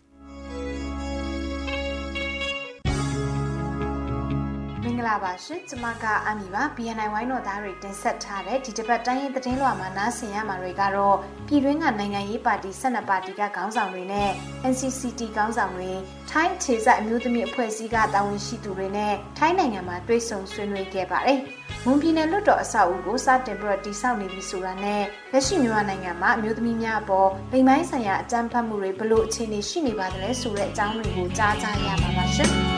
မင်္ဂလာပါရှင်ကျမကအမီပါ BNI ဝိုင်းတော်သားတွေတင်ဆက်ထားတဲ့ဒီတစ်ပတ်တိုင်းရင်သတင်းလွှာမှာနားဆင်ရမှာတွေကတော့ပြည်တွင်းကနိုင်ငံရေးပါတီ12ပါတီကခေါင်းဆောင်တွေနဲ့ NCCT ခေါင်းဆောင်တွေထိုင်းခြေစိုက်အမျိုးသမီးအဖွဲ့အစည်းကတာဝန်ရှိသူတွေနဲ့ထိုင်းနိုင်ငံမှာတွေ့ဆုံဆွေးနွေးခဲ့ပါတယ်။မွန်ပြည်နယ်လွှတ်တော်အဆောက်အဦကိုစတင်ပြီးတည်ဆောက်နေပြီဆိုတာနဲ့လက်ရှိမြန်မာနိုင်ငံမှာအမျိုးသမီးများအပေါ်လိင်ပိုင်းဆိုင်ရာအကြမ်းဖက်မှုတွေဘလို့အခြေအနေရှိနေပါသလဲဆိုတဲ့အကြောင်းတွေကိုကြားကြရမှာပါရှင်။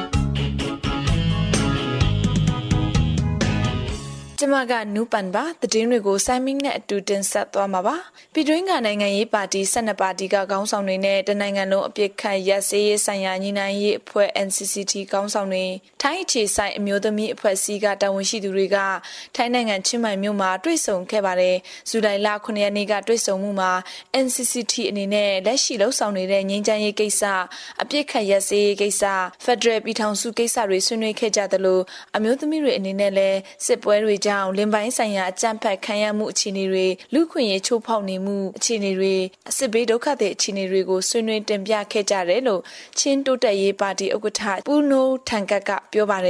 ကျမကနူပန်ပါသတင်းတွေကိုစိုင်းမင်းနဲ့အတူတင်ဆက်သွားမှာပါပြည်တွင်းကနိုင်ငံရေးပါတီ12ပါတီကခေါင်းဆောင်တွေနဲ့တနိုင်ငံလုံးအပြစ်ခတ်ရက်စည်းရေးဆိုင်ရာညီနိုင်ရေးအဖွဲ့ NCCT ခေါင်းဆောင်တွေထိုင်းအခြေစိုက်အမျိုးသမီးအဖွဲ့အစည်းကတာဝန်ရှိသူတွေကထိုင်းနိုင်ငံချင်းမိုင်မြို့မှာတွေ့ဆုံခဲ့ပါတယ်ဇူလိုင်လ9ရက်နေ့ကတွေ့ဆုံမှုမှာ NCCT အနေနဲ့လက်ရှိလှုပ်ဆောင်နေတဲ့ငြိမ်းချမ်းရေးကိစ္စအပြစ်ခတ်ရက်စည်းရေးကိစ္စဖက်ဒရယ်ပြည်ထောင်စုကိစ္စတွေဆွေးနွေးခဲ့ကြသလိုအမျိုးသမီးတွေအနေနဲ့လည်းစစ်ပွဲတွေကြောင့်လင်ပိုင်းဆိုင်ရာအကြမ်းဖက်ခံရမှုအခြေအနေတွေလူခွင့်ရေးချိုးဖောက်နေမှုအခြေအနေတွေအစစ်ဘေးဒုက္ခတွေအခြေအနေတွေကိုဆွေးနွေးတင်ပြခဲ့ကြတယ်လို့ချင်းတိုးတက်ရေးပါတီဥက္ကဋ္ဌပူနိုထန်ကတ်ကပြောပါတယ်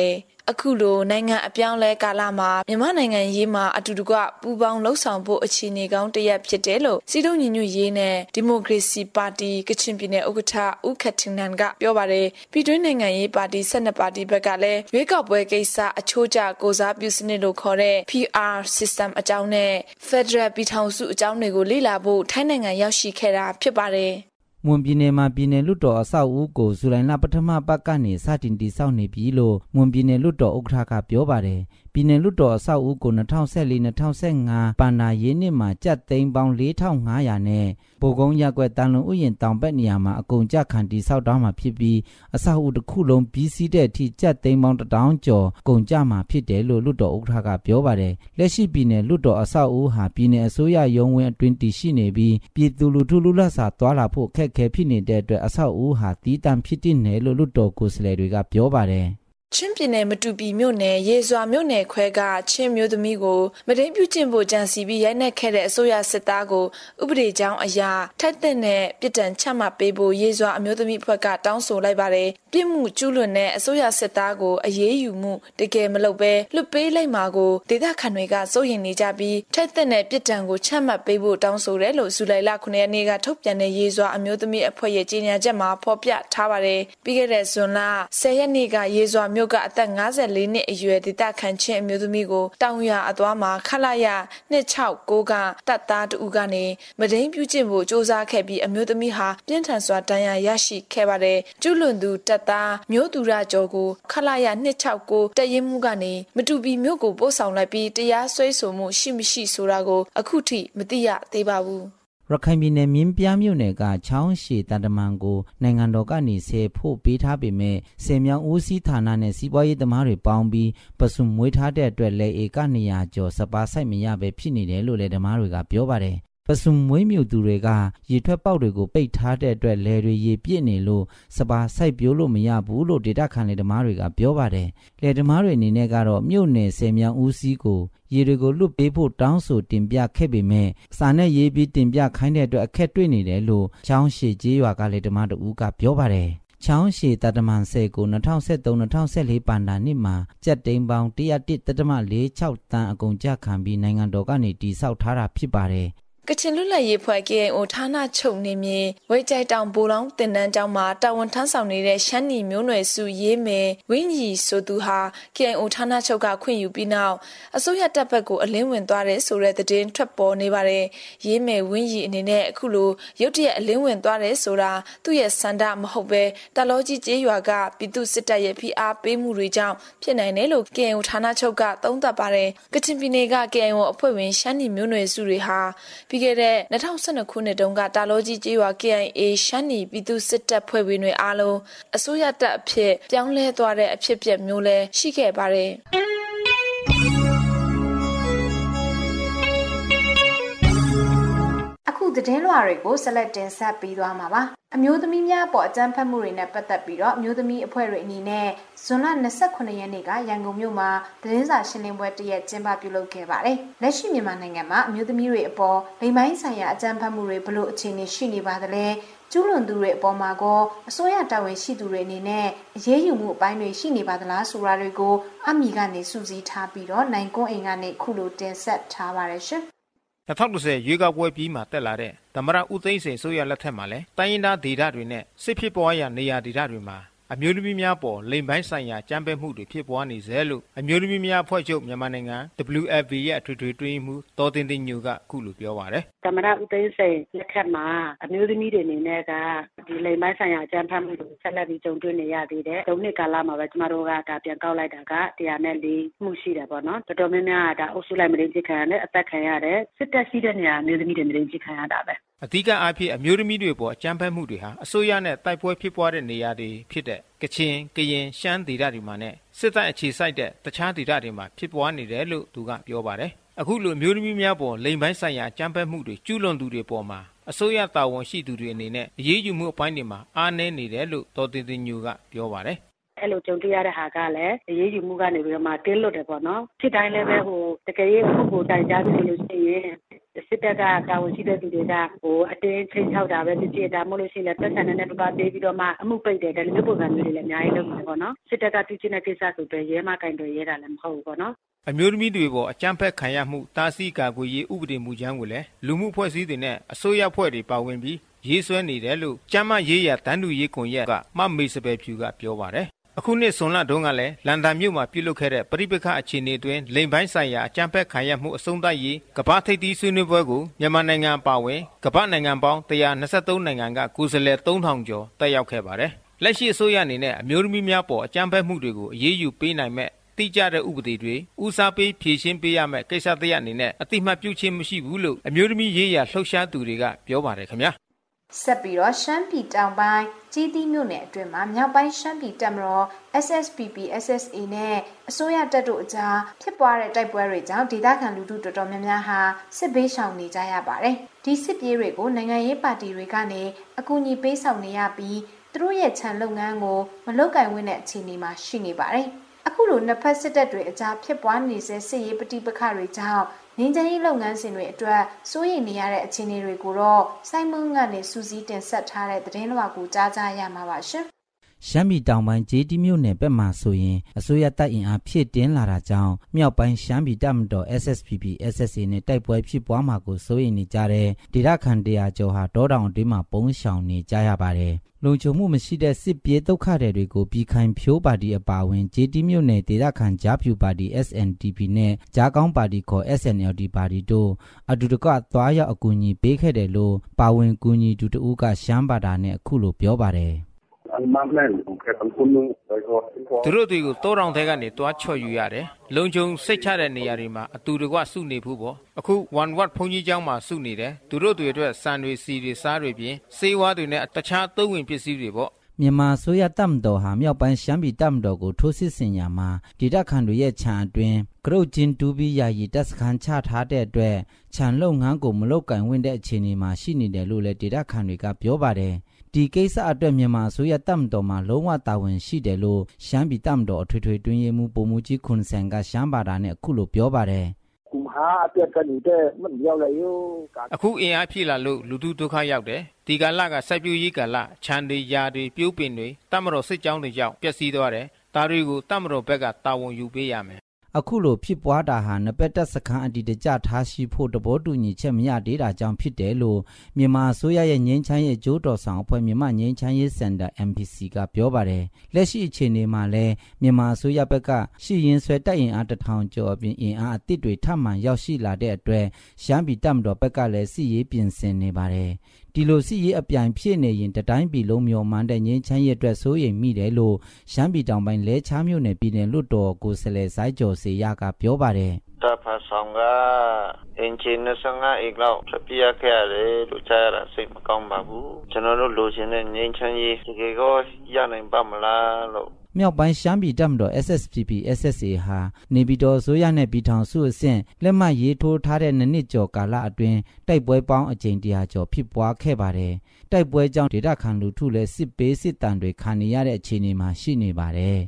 အခုလိုနိုင်ငံအပြောင်းလဲကာလမှာမြန်မာနိုင်ငံရေးမှာအတူတကွပူးပေါင်းလှုပ်ဆောင်ဖို့အခြေအနေကောင်းတစ်ရပ်ဖြစ်တယ်လို့စီတုံညီညွတ်ရေးနဲ့ဒီမိုကရေစီပါတီကချင်ပြည်နယ်ဥက္ကဋ္ဌဦးခတ်ထင်နန်ကပြောပါတယ်ပြည်တွင်းနိုင်ငံရေးပါတီ12ပါတီဘက်ကလည်းရွေးကောက်ပွဲကိစ္စအချိုးကျကိုစားပြုစနစ်လို့ခေါ်တဲ့ PR system အကြောင်းနဲ့ Federal ပြည်ထောင်စုအကြောင်းတွေကိုလေ့လာဖို့ထိုင်းနိုင်ငံရောက်ရှိခဲ့တာဖြစ်ပါတယ်မွန်ပြည်နယ်မှာပြည်နယ်လွှတ်တော်အဆောက်အဦကိုဇူလိုင်လပထမပတ်ကနေစတင်တည်ဆောက်နေပြီလို့မွန်ပြည်နယ်လွှတ်တော်ဥက္ကဋ္ဌကပြောပါတယ်ပြည်နယ်လွှတ်တော်အဆောက်အဦကို2014-2015ပန်နာရေးနှစ်မှာကျပ်သိန်းပေါင်း4500နဲ့ပိုကုန်းရက်ွက်တန်လုံဥယျာဉ်တောင်ဘက်နေရာမှာအကုန်ကျခံတည်ဆောက်တော့မှာဖြစ်ပြီးအဆောက်အဦတစ်ခုလုံးပြီးစီးတဲ့အထိကျပ်သိန်းပေါင်း1000ကျော်ကုန်ကျမှာဖြစ်တယ်လို့လွှတ်တော်ဥက္ကဋ္ဌကပြောပါတယ်လက်ရှိပြည်နယ်လွှတ်တော်အဆောက်အဦဟာပြည်နယ်အစိုးရရုံးဝင်းအတွင်းတည်ရှိနေပြီးပြည်သူလူထုလူလတ်စာတွာလာဖို့ခက်ခဲဖြစ်နေတဲ့အတွက်အဆောက်အဦဟာတီးတန့်ဖြစ်နေတယ်လို့လွှတ်တော်ကိုယ်စားလှယ်တွေကပြောပါတယ်ချင်းပြည်နယ်မတူပီမြို့နယ်ရေစွာမြို့နယ်ခွဲကချင်းမျိုးသမီးကိုမဒိန်ပြုကျင့်ဖို့ကြံစီပြီးရိုက်နှက်ခဲ့တဲ့အစိုးရစစ်သားကိုဥပဒေကြောင်းအရာထိုက်တဲ့နဲ့ပြည်တံချမှတ်ပေးဖို့ရေစွာအမျိုးသမီးအဖွဲ့ကတောင်းဆိုလိုက်ပါတယ်ပြစ်မှုကျူးလွန်တဲ့အစိုးရစစ်သားကိုအရေးယူမှုတကယ်မလုပ်ဘဲလွတ်ပေးလိုက်မှာကိုဒေသခံတွေကစိုးရိမ်နေကြပြီးထိုက်တဲ့နဲ့ပြည်တံကိုချမှတ်ပေးဖို့တောင်းဆိုတယ်လို့ဇူလိုင်လ9ရက်နေ့ကထုတ်ပြန်တဲ့ရေစွာအမျိုးသမီးအဖွဲ့ရဲ့ကြေညာချက်မှာဖော်ပြထားပါတယ်ပြီးခဲ့တဲ့ဇွန်လ10ရက်နေ့ကရေစွာမြို့ကအသက်54နှစ်အရွယ်ဒေသခံချင်းအမျိုးသမီးကိုတောင်ရအသွားမှာခလာရ269ကတပ်သားတဦးကနေမဒိန်ပြုကျင့်ဖို့စ조사ခဲ့ပြီးအမျိုးသမီးဟာပြင်းထန်စွာဒဏ်ရာရရှိခဲ့ပါတယ်ကျူးလွန်သူတပ်သားမျိုးသူရကျော်ကိုခလာရ269တပ်ရင်းမှုကနေမတူပီမြို့ကိုပို့ဆောင်လိုက်ပြီးတရားစွဲဆိုမှုရှိမရှိဆိုတာကိုအခုထိမသိရသေးပါဘူးရခိုင်ပြည်နယ်မြင်းပြားမြို့နယ်ကချောင်းရှည်တန်တမန်ကိုနိုင်ငံတော်ကနေဆယ်ဖို့ပေးထားပေမဲ့ဆယ်မြောင်ဦးစီးဌာနနဲ့စီးပွားရေးသမားတွေပေါင်းပြီးပစုံမွေးထားတဲ့အတွက်လေဧက200ကျော်စပါးဆိုင်မရပဲဖြစ်နေတယ်လို့လည်းဓမ္မတွေကပြောပါတယ်ပစုံမွေးမြူသူတွေကရေထွက်ပေါက်တွေကိုပိတ်ထားတဲ့အတွက်လယ်တွေရေပြည့်နေလို့စပါးစိုက်ပျိုးလို့မရဘူးလို့ဒေတာခန်လေဓမ္မတွေကပြောပါတယ်လယ်ဓမ္မတွေအနေနဲ့ကတော့မြို့နယ်ဆယ်မြောင်ဦးစီးကိုရေတွေကိုလွတ်ပေးဖို့တောင်းဆိုတင်ပြခဲ့ပေမဲ့စာနဲ့ရေးပြီးတင်ပြခိုင်းတဲ့အတွက်အခက်တွေ့နေတယ်လို့ချောင်းရှည်ကျေးရွာကလေဓမ္မတူကပြောပါတယ်ချောင်းရှည်တတမန်ဆဲကို2013-2014ပန်တာနှစ်မှာကျပ်သိန်းပေါင်း101.46တန်အကုန်ကျခံပြီးနိုင်ငံတော်ကနေတည်ဆောက်ထားတာဖြစ်ပါတယ်ကချင်လွတ်လပ်ရေးဖွဲ့ KIO ဌာနချုပ်နေမြေဝဲကြိုက်တောင်ဘိုလောင်းတင်တန်းကျောင်းမှာတာဝန်ထမ်းဆောင်နေတဲ့ရှမ်းနီမျိုးနွယ်စုရေးမယ်ဝင်းကြီးဆိုသူဟာ KIO ဌာနချုပ်ကခွင့်ယူပြီးနောက်အစိုးရတပ်ဘက်ကိုအလင်းဝင်သွားတဲ့ဆိုတဲ့သတင်းထွက်ပေါ်နေပါတယ်ရေးမယ်ဝင်းကြီးအနေနဲ့အခုလိုရုတ်တရက်အလင်းဝင်သွားတယ်ဆိုတာသူ့ရဲ့စန္ဒမဟုတ်ပဲတလောကြီးကျေးရွာကပြည်သူစစ်တပ်ရဲ့ဖိအားပေးမှုတွေကြောင့်ဖြစ်နိုင်တယ်လို့ KIO ဌာနချုပ်ကသုံးသပ်ပါတယ်ကချင်ပြည်နယ်က KIO အဖွဲ့ဝင်ရှမ်းနီမျိုးနွယ်စုတွေဟာပြီးခဲ့တဲ့2012ခုနှစ်တုန်းကတာလောကြီးကျေးရွာ KIA ရှမ်းနီပြည်သူစစ်တပ်ဖွဲ့ဝင်တွေအားလုံးအစိုးရတပ်အဖြစ်ပြောင်းလဲသွားတဲ့အဖြစ်အပျက်မျိုးလည်းရှိခဲ့ပါတယ်အခုသတင်းလွှာတွေကိုဆက်လက်တင်ဆက်ပေးသွားမှာပါအမျိုးသမီးများအပေါ်အကြမ်းဖက်မှုတွေနဲ့ပတ်သက်ပြီးတော့အမျိုးသမီးအဖွဲ့တွေအနေနဲ့ဇွန်လ29ရက်နေ့ကရန်ကုန်မြို့မှာသတင်းစာရှင်းလင်းပွဲတစ်ရက်ကျင်းပပြုလုပ်ခဲ့ပါတယ်။လက်ရှိမြန်မာနိုင်ငံမှာအမျိုးသမီးတွေအပေါ်လိင်ပိုင်းဆိုင်ရာအကြမ်းဖက်မှုတွေဘလို့အခြေအနေရှိနေပါသလဲ။ကျူးလွန်သူတွေအပေါ်မှာကောအစိုးရတာဝန်ရှိသူတွေအနေနဲ့အရေးယူမှုအပိုင်းတွေရှိနေပါသလားဆိုတာတွေကိုအမီကနေစူးစီးထားပြီးတော့နိုင်ကွန်းအိမ်ကနေခုလိုတင်ဆက်ထားပါတယ်ရှင်။ 2010ရွေးကောက်ပွဲပြီးမှတက်လာတဲ့သမရဦးသိန်းစိန်ဆိုရလက်ထက်မှာလဲတိုင်းရင်းသားဒေသတွေနဲ့စစ်ဖြစ်ပွားရာနေရာဒေသတွေမှာအမျိုးသမီးများပေါ်လိင်ပိုင်းဆိုင်ရာကြမ်းဖက်မှုတွေဖြစ်ပွားနေစေလို့အမျိုးသမီးများအဖွဲ့ချုပ်မြန်မာနိုင်ငံ WFP ရဲ့အထွေထွေတွင်းမှုတော်တင်တင်ညိုကခုလိုပြောပါတယ်သမရဦးသိန်းစိန်လက်ထက်မှာအမျိုးသမီးတွေအနေနဲ့ကဒီလိင်ပိုင်းဆိုင်ရာကြမ်းဖက်မှုတွေဆက်လက်ပြီးကြုံတွေ့နေရသေးတယ်။၃နှစ်ကာလမှာပဲကျမတို့ကဒါပြန်ကောက်လိုက်တာက104မှုရှိတယ်ပေါ့နော်။တော်တော်များများဒါအုပ်စုလိုက်မရင်းချခံရတယ်အသက်ခံရတယ်စစ်တပ်ရှိတဲ့နေရာအမျိုးသမီးတွေမရင်းချခံရတာပဲအဓိကအားဖြင့်အမျိုးသမီးတွေပေါ်အကြမ်းဖက်မှုတွေဟာအစိုးရနဲ့တိုက်ပွဲဖြစ်ပွားတဲ့နေရာတွေဖြစ်တဲ့ကချင်ကရင်ရှမ်းဒေသတွေမှာနဲ့စစ်တပ်အခြေစိုက်တဲ့တခြားဒေသတွေမှာဖြစ်ပွားနေတယ်လို့သူကပြောပါတယ်အခုလိုအမျိုးသမီးများပေါ်လိင်ပိုင်းဆိုင်ရာအကြမ်းဖက်မှုတွေကျူးလွန်သူတွေပေါ်မှာအစိုးရတာဝန်ရှိသူတွေအနေနဲ့အရေးယူမှုအပိုင်းတွေမှာအားနည်းနေတယ်လို့တော်တင်တင်ညိုကပြောပါတယ်အဲ့လိုကြုံတွေ့ရတဲ့ဟာကလည်းအရေးယူမှုကနေပြီးတော့မှတင်းလွတ်တယ်ပေါ့နော်ဖြစ်တိုင်းလည်းပဲတကယ်ရေးအခုကိုတိုင်ကြားပြီးလို့ရှိရင်စစ်စစ်တပ်ကတာဝန်ရှိတဲ့သူတွေကအတင်းချိန်ချောက်တာပဲဖြစ်ဖြစ်ဒါမှမဟုတ်လို့ရှိရင်လည်းသက်ဆိုင်တဲ့ပပပေးပြီးတော့မှအမှုပိတ်တယ်ဒါလည်းပုံစံမျိုးတွေလည်းအများကြီးလုပ်မှာပေါ့နော်စစ်တပ်ကတူးချင်းတဲ့ကိစ္စဆိုတော့ရဲမကင်တွေရဲတာလည်းမဟုတ်ဘူးပေါ့နော်အမျိုးသမီးတွေပေါ်အကြမ်းဖက်ခံရမှုတားဆီးကာကွယ်ရေးဥပဒေမူကြမ်းကိုလည်းလူမှုဖွဲ့စည်းတွေနဲ့အစိုးရဖွဲ့တွေပါဝင်ပြီးရေးဆွဲနေတယ်လို့ကျန်းမာရေးရတန်းတူရေးကွန်ရက်ကမမေစပယ်ဖြူကပြောပါတယ်အခုနှစ်ဇွန်လတုန်းကလည်းလန်ဒန်မြို့မှာပြုလုပ်ခဲ့တဲ့ပဋိပက္ခအခြေအနေတွင်လိမ်ပိုင်းဆိုင်ရာအကြမ်းဖက်ခံရမှုအဆုံးသတ်ရေးကမ္ဘာထိပ်သီးဆွေးနွေးပွဲကိုမြန်မာနိုင်ငံပါဝင်ကမ္ဘာနိုင်ငံပေါင်း123နိုင်ငံကကိုယ်စားလှယ်3000ကျော်တက်ရောက်ခဲ့ပါတယ်လက်ရှိအစိုးရအနေနဲ့အမျိုးသမီးများပေါ်အကြမ်းဖက်မှုတွေကိုအရေးယူပေးနိုင်မဲ့တိကျတဲ့ဥပဒေတွေဦးစားပေးဖြည့်ရှင်းပေးရမယ့်ကိစ္စတရားအနေနဲ့အတိမတ်ပြုခြင်းမရှိဘူးလို့အမျိုးသမီးရေးရာလှုပ်ရှားသူတွေကပြောပါတယ်ခင်ဗျာဆက်ပြီးတော့ရှမ်းပြည်တောင်ပိုင်းကြီးတီးမြို့နယ်အတွင်းမှာမြောက်ပိုင်းရှမ်းပြည်တပ်မတော် SSPP SSA နဲ့အစိုးရတပ်တို့အကြားဖြစ်ပွားတဲ့တိုက်ပွဲတွေကြောင့်ဒေသခံလူထုတော်တော်များများဟာစစ်ဘေးရှောင်နေကြရပါတယ်ဒီစစ်ပြေးတွေကိုနိုင်ငံရေးပါတီတွေကနေအကူအညီပေးဆောင်နေရပြီးသူတို့ရဲ့ခြံလုပ်ငန်းကိုမလုပ်ကင်ဝင့်တဲ့အခြေအနေမှာရှိနေပါတယ်အခုလိုနှစ်ဖက်စစ်တပ်တွေအကြားဖြစ်ပွားနေစေစစ်ရေးပဋိပက္ခတွေကြောင့်ငင်းချင်ရေးလုပ်ငန်းစဉ်တွေအတွက်စိုးရိမ်နေရတဲ့အခြေအနေတွေကိုတော့စိုင်းမုံကနေစူးစီးတင်ဆက်ထားတဲ့သတင်းလွှာကိုကြားကြရမှာပါရှင်ရှမ်းပြည်တောင်ပိုင်းဂျေတီမြို့နယ်ဘက်မှာဆိုရင်အစိုးရတပ်အင်အားဖြည့်တင်းလာတာကြောင့်မြောက်ပိုင်းရှမ်းပြည်တပ်မတော် SSPP SSA နဲ့တိုက်ပွဲဖြစ်ပွားမှာကိုစိုးရိမ်နေကြတဲ့ဒေသခံ100ကျော်ဟာတောတောင်အတွင်းမှာပုန်းရှောင်နေကြရပါတယ်လုံခြုံမှုမရှိတဲ့စစ်ပြေးဒုက္ခတွေကိုပြည်ခိုင်ဖြိုးပါတီအပါအဝင်ဂျေတီမြို့နယ်ဒေသခံကြားဖြူပါတီ SNDP နဲ့ကြားကောင်းပါတီခေါ် SNLD ပါတီတို့အတူတကွသွားရောက်အကူအညီပေးခဲ့တယ်လို့ပါဝင်ကူညီသူတဦးကရှမ်းဘာသာနဲ့အခုလိုပြောပါတယ်သူတို့တွေကိုတောတောင်ထဲကနေတွားချော့ယူရတယ်လုံခြုံစိတ်ချတဲ့နေရာတွေမှာအတူတကွစုနေဖို့ပေါ့အခု1 watt ဘုန်းကြီးကျောင်းမှာစုနေတယ်သူတို့တွေအတွက်စံတွေစီတွေစားတွေပြင်စေဝါတွေနဲ့တခြားသုံးဝင်ပစ္စည်းတွေပေါ့မြန်မာဆိုရတပ်မတော်ဟာမြောက်ပိုင်းရှမ်းပြည်တပ်မတော်ကိုထိုးစစ်ဆင်ရာမှာဒေသခံတွေရဲ့ခြံအတွင်းကရုတ်ချင်းတူပြီးယာယီတပ်စခန်းချထားတဲ့အတွက်ခြံလုပ်ငန်းကိုမလုပ်ကင်ဝင့်တဲ့အခြေအနေမှာရှိနေတယ်လို့လည်းဒေသခံတွေကပြောပါတယ်ဒီကိစ္စအတွက်မြန်မာအစိုးရတပ်မတော်မှာလုံးဝတာဝန်ရှိတယ်လို့ရှမ်းပြည်တပ်မတော်အထွေထွေတွင်းရေးမှူးပုံမှုကြီးခွန်ဆန်ကရှမ်းဘာသာနဲ့အခုလိုပြောပါတယ်အခုအင်အားဖြည့်လာလို့လူထုဒုက္ခရောက်တယ်ဒီကာလကစိုက်ပျိုးရေးကာလခြံတွေယာတွေပြိုးပင်တွေတပ်မတော်စစ်ကြောင်းတွေကြောင့်ပျက်စီးသွားတယ်ဒါတွေကိုတပ်မတော်ဘက်ကတာဝန်ယူပေးရမယ်အခုလိုဖြစ်ပွားတာဟာနပက်တက်စခန်းအတီတကြထားရှိဖို့တဘောတူညီချက်မရသေးတာကြောင့်ဖြစ်တယ်လို့မြန်မာအစိုးရရဲ့ငြိမ်းချမ်းရေးကြိုးတော်ဆောင်အဖွဲ့မြန်မာငြိမ်းချမ်းရေးစင်တာ MPC ကပြောပါတယ်လက်ရှိအခြေအနေမှာလည်းမြန်မာအစိုးရဘက်ကရှိရင်ဆွဲတက်ရင်အား1000ကျော်အပြင်အင်အားအသစ်တွေထပ်မံရောက်ရှိလာတဲ့အတွက်ရှမ်းပြည်တပ်မတော်ဘက်ကလည်းစစ်ရေးပြင်ဆင်နေပါတယ်ဒီလိုစစ်ရေးအပြိုင်ဖြစ်နေရင်တတိုင်းပြည်လုံးမျောမှန်းတဲ့ငြိမ်းချမ်းရေးအတွက်စိုးရိမ်မိတယ်လို့ရှမ်းပြည်တောင်ပိုင်းလဲချားမြို့နယ်ပြည်နယ်လွှတ်တော်ကိုယ်စားလှယ်စိုင်းကျော်စေရကပြောပါတယ်တာဖာဆောင်ကအင်ဂျင်25အိတ်လောက်ပြပြခဲ့ရတယ်လို့ကြားရတာစိတ်မကောင်းပါဘူးကျွန်တော်တို့လိုချင်တဲ့ငြိမ်းချမ်းရေးတကယ်ကိုရနိုင်ပါမလားလို့မြောက်ပိုင်းရှမ်းပြည်တပ်မတော် SSPP SSA ဟာနေပြည်တော်ဆိုရနဲ့ပြည်ထောင်စုအဆင့်လက်မှတ်ရေးထိုးထားတဲ့နှစ်ကျော်ကာလအတွင်းတိုက်ပွဲပေါင်းအကြိမ်100ကျော်ဖြစ်ပွားခဲ့ပါတယ်တိုက်ပွဲကြောင့်ဒေသခံလူထုလည်းစစ်ပေးစစ်တမ်းတွေခံနေရတဲ့အခြေအနေမှာရှိနေပါတယ်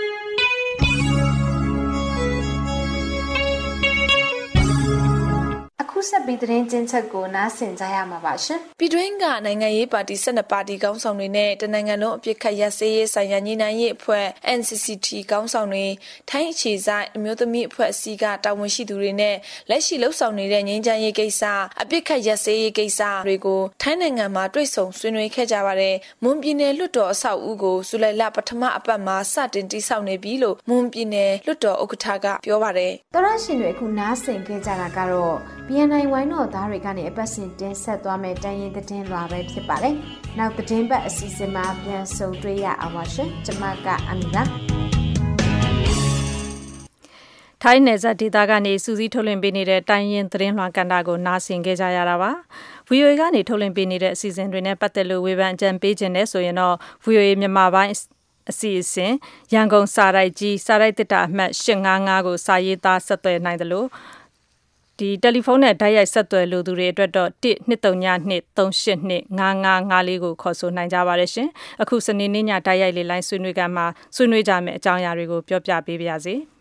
အခုဆက်ပြီးသတင်းကျဉ်းချက်ကိုနားဆင်ကြရမှာပါရှင်။ပြည်တွင်းကနိုင်ငံရေးပါတီ12ပါတီခေါင်းဆောင်တွေနဲ့တနိုင်ငံလုံးအပြစ်ခတ်ရပ်စဲရေးဆိုင်ရာညီနိုင်ရေးအဖွဲ့ NCCT ခေါင်းဆောင်တွေထိုင်းအခြေစိုက်အမျိုးသမီးအဖွဲ့အစည်းကတာဝန်ရှိသူတွေနဲ့လက်ရှိလှုပ်ဆောင်နေတဲ့ငြိမ်းချမ်းရေးကိစ္စအပြစ်ခတ်ရပ်စဲရေးကိစ္စတွေကိုထိုင်းနိုင်ငံမှာတွေ့ဆုံဆွေးနွေးခဲ့ကြပါတယ်။မွန်ပြည်နယ်လွှတ်တော်အဆောက်အဦကိုဇူလိုင်လပထမအပတ်မှာစတင်တည်ဆောက်နေပြီလို့မွန်ပြည်နယ်လွှတ်တော်ဥက္ကဋ္ဌကပြောပါတယ်။တော်ရရှင်တွေအခုနားဆင်ခဲ့ကြတာကတော့ BNI ဝိုင်းတော်သားတွေကနေအပတ်စဉ်တင်ဆက်သွားမယ့်တန်ရင်သတင်းလွှာပဲဖြစ်ပါတယ်။နောက်သတင်းပတ်အစီအစဉ်မှာပြန်ဆုံတွေ့ရအောင်ပါရှင်။ကျွန်မကအမီလာထိုင်းနယ်စပ်ဒေသကနေစူးစီးထုတ်လွှင့်ပေးနေတဲ့တိုင်းရင်းသတင်းလွှာကန်တာကိုနားဆင်ခဲ့ကြရတာပါ။ VOA ကနေထုတ်လွှင့်ပေးနေတဲ့အစီအစဉ်တွေနဲ့ပတ်သက်လို့ဝေဖန်အကြံပေးခြင်းနဲ့ဆိုရင်တော့ VOA မြန်မာပိုင်းအစီအစဉ်ရန်ကုန်စာရိုက်ကြီးစာရိုက်တစ်တာအမှတ်855ကိုစာရေးသားဆက်သွယ်နိုင်တယ်လို့ဒီတယ်လီဖုန်းနဲ့ဓာတ်ရိုက်ဆက်သွယ်လို့သူတွေအတွက်တော့12323825554ကိုခေါ်ဆိုနိုင်ကြပါတယ်ရှင်။အခုစနေနေ့ညဓာတ်ရိုက်လေးလိုင်းဆွေးနွေးကြမှာဆွေးနွေးကြမယ့်အကြောင်းအရာတွေကိုပြောပြပေးပါရစေ။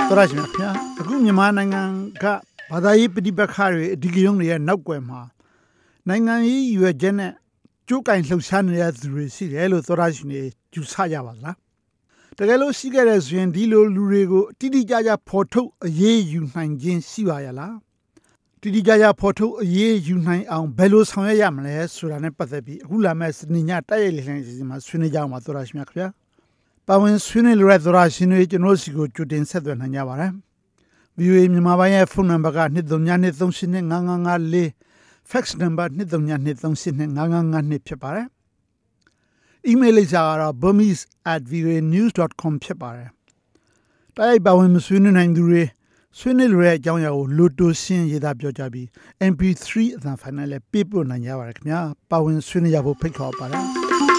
တော်ရရှိမြခင်ဗျာအခုမြန်မာနိုင်ငံကဘာသာရေးပဋိပက္ခတွေအဓိကရုဏ်းတွေရဲ့နောက်ွယ်မှာနိုင်ငံရေးရွယ်ချက်နဲ့ကြိုးကင်လှုပ်ရှားနေတဲ့သူတွေရှိတယ်လို့တော်ရရှိနေယူဆကြပါလားတကယ်လို့ရှိခဲ့တဲ့ဆိုရင်ဒီလိုလူတွေကိုတိတိကျကျဖော်ထုတ်အရေးယူနိုင်ခြင်းရှိပါရဲ့လားတိတိကျကျဖော်ထုတ်အရေးယူနိုင်အောင်ဘယ်လိုဆောင်ရွက်ရမလဲဆိုတာနဲ့ပတ်သက်ပြီးအခုလာမယ့်စနေညတိုက်ရိုက်လည်အစီအစဉ်မှာဆွေးနွေးကြအောင်ပါတော်ရရှိမြခင်ဗျာပါဝင်ဆွေးနွေးလိုတဲ့သောရရှင်တွေကျွန်တော်စီကိုကြိုတင်ဆက်သွယ်နိုင်ကြပါတယ်။ VOA မြန်မာပိုင်းရဲ့ဖုန်းနံပါတ်က23235554 fax နံပါတ်23235552ဖြစ်ပါတယ်။ email လိပ်စာကတော့ burmese@voanews.com ဖြစ်ပါတယ်။တိုက်ရိုက်ပါဝင်မဆွေးနွေးနိုင်သူတွေဆွေးနွေးလိုတဲ့အကြောင်းအရာကိုလိုတိုရှင်းရေးသားပြောကြပြီး MP3 အသံဖိုင်နဲ့လည်းပေးပို့နိုင်ကြပါတယ်ခင်ဗျာ။ပါဝင်ဆွေးနွေးကြဖို့ဖိတ်ခေါ်ပါတယ်။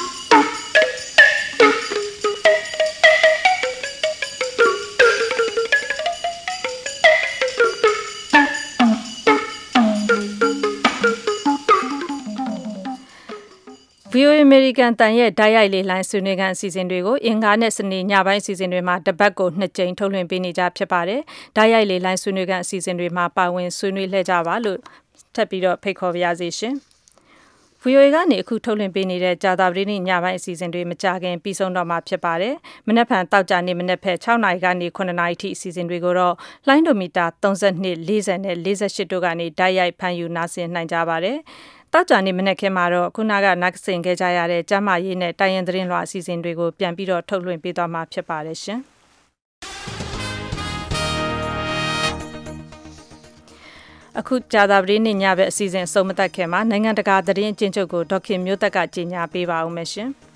VOA American တန်ရဲ့ဓာတ်ရိုက်လေလိုင်းဆွေးနွေးခန်းအစီအစဉ်တွေကိုအင်္ဂါနဲ့စနေညပိုင်းအစီအစဉ်တွေမှာတပတ်ကို2ကြိမ်ထုတ်လွှင့်ပေးနေကြဖြစ်ပါတယ်။ဓာတ်ရိုက်လေလိုင်းဆွေးနွေးခန်းအစီအစဉ်တွေမှာပါဝင်ဆွေးနွေးလှည့်ကြပါလို့ထပ်ပြီးတော့ဖိတ်ခေါ်ပါရစေရှင်။ VOA ကနေအခုထုတ်လွှင့်ပေးနေတဲ့ကြာသပတေးနေ့ညပိုင်းအစီအစဉ်တွေမကြခင်ပြီးဆုံးတော့မှာဖြစ်ပါတယ်။မနက်ဖြန်တောက်ကြနေ့မနက်ဖက်6နာရီကနေ9နာရီထိအစီအစဉ်တွေကိုတော့လိုင်းဒိုမီတာ32 40နဲ့48တို့ကနေဓာတ်ရိုက်ဖမ်းယူနားဆင်နိုင်ကြပါတယ်။တောက်ကြနေ့မနေ့ကမှတော့ခုနကနားဆင်ခဲ့ကြရတဲ့ကျမရေးနဲ့တိုင်းရင်သတင်းလွှာအစီအစဉ်တွေကိုပြန်ပြီးတော့ထုတ်လွှင့်ပေးသွားမှာဖြစ်ပါတယ်ရှင်။အခုကြာသပတေးနေ့ညဘက်အစီအစဉ်အဆုံးမသတ်ခင်မှာနိုင်ငံတကာသတင်းအကျဉ်းချုပ်ကိုဒေါက်ခင်မျိုးသက်ကကြေညာပေးပါဦးမယ်ရှင်။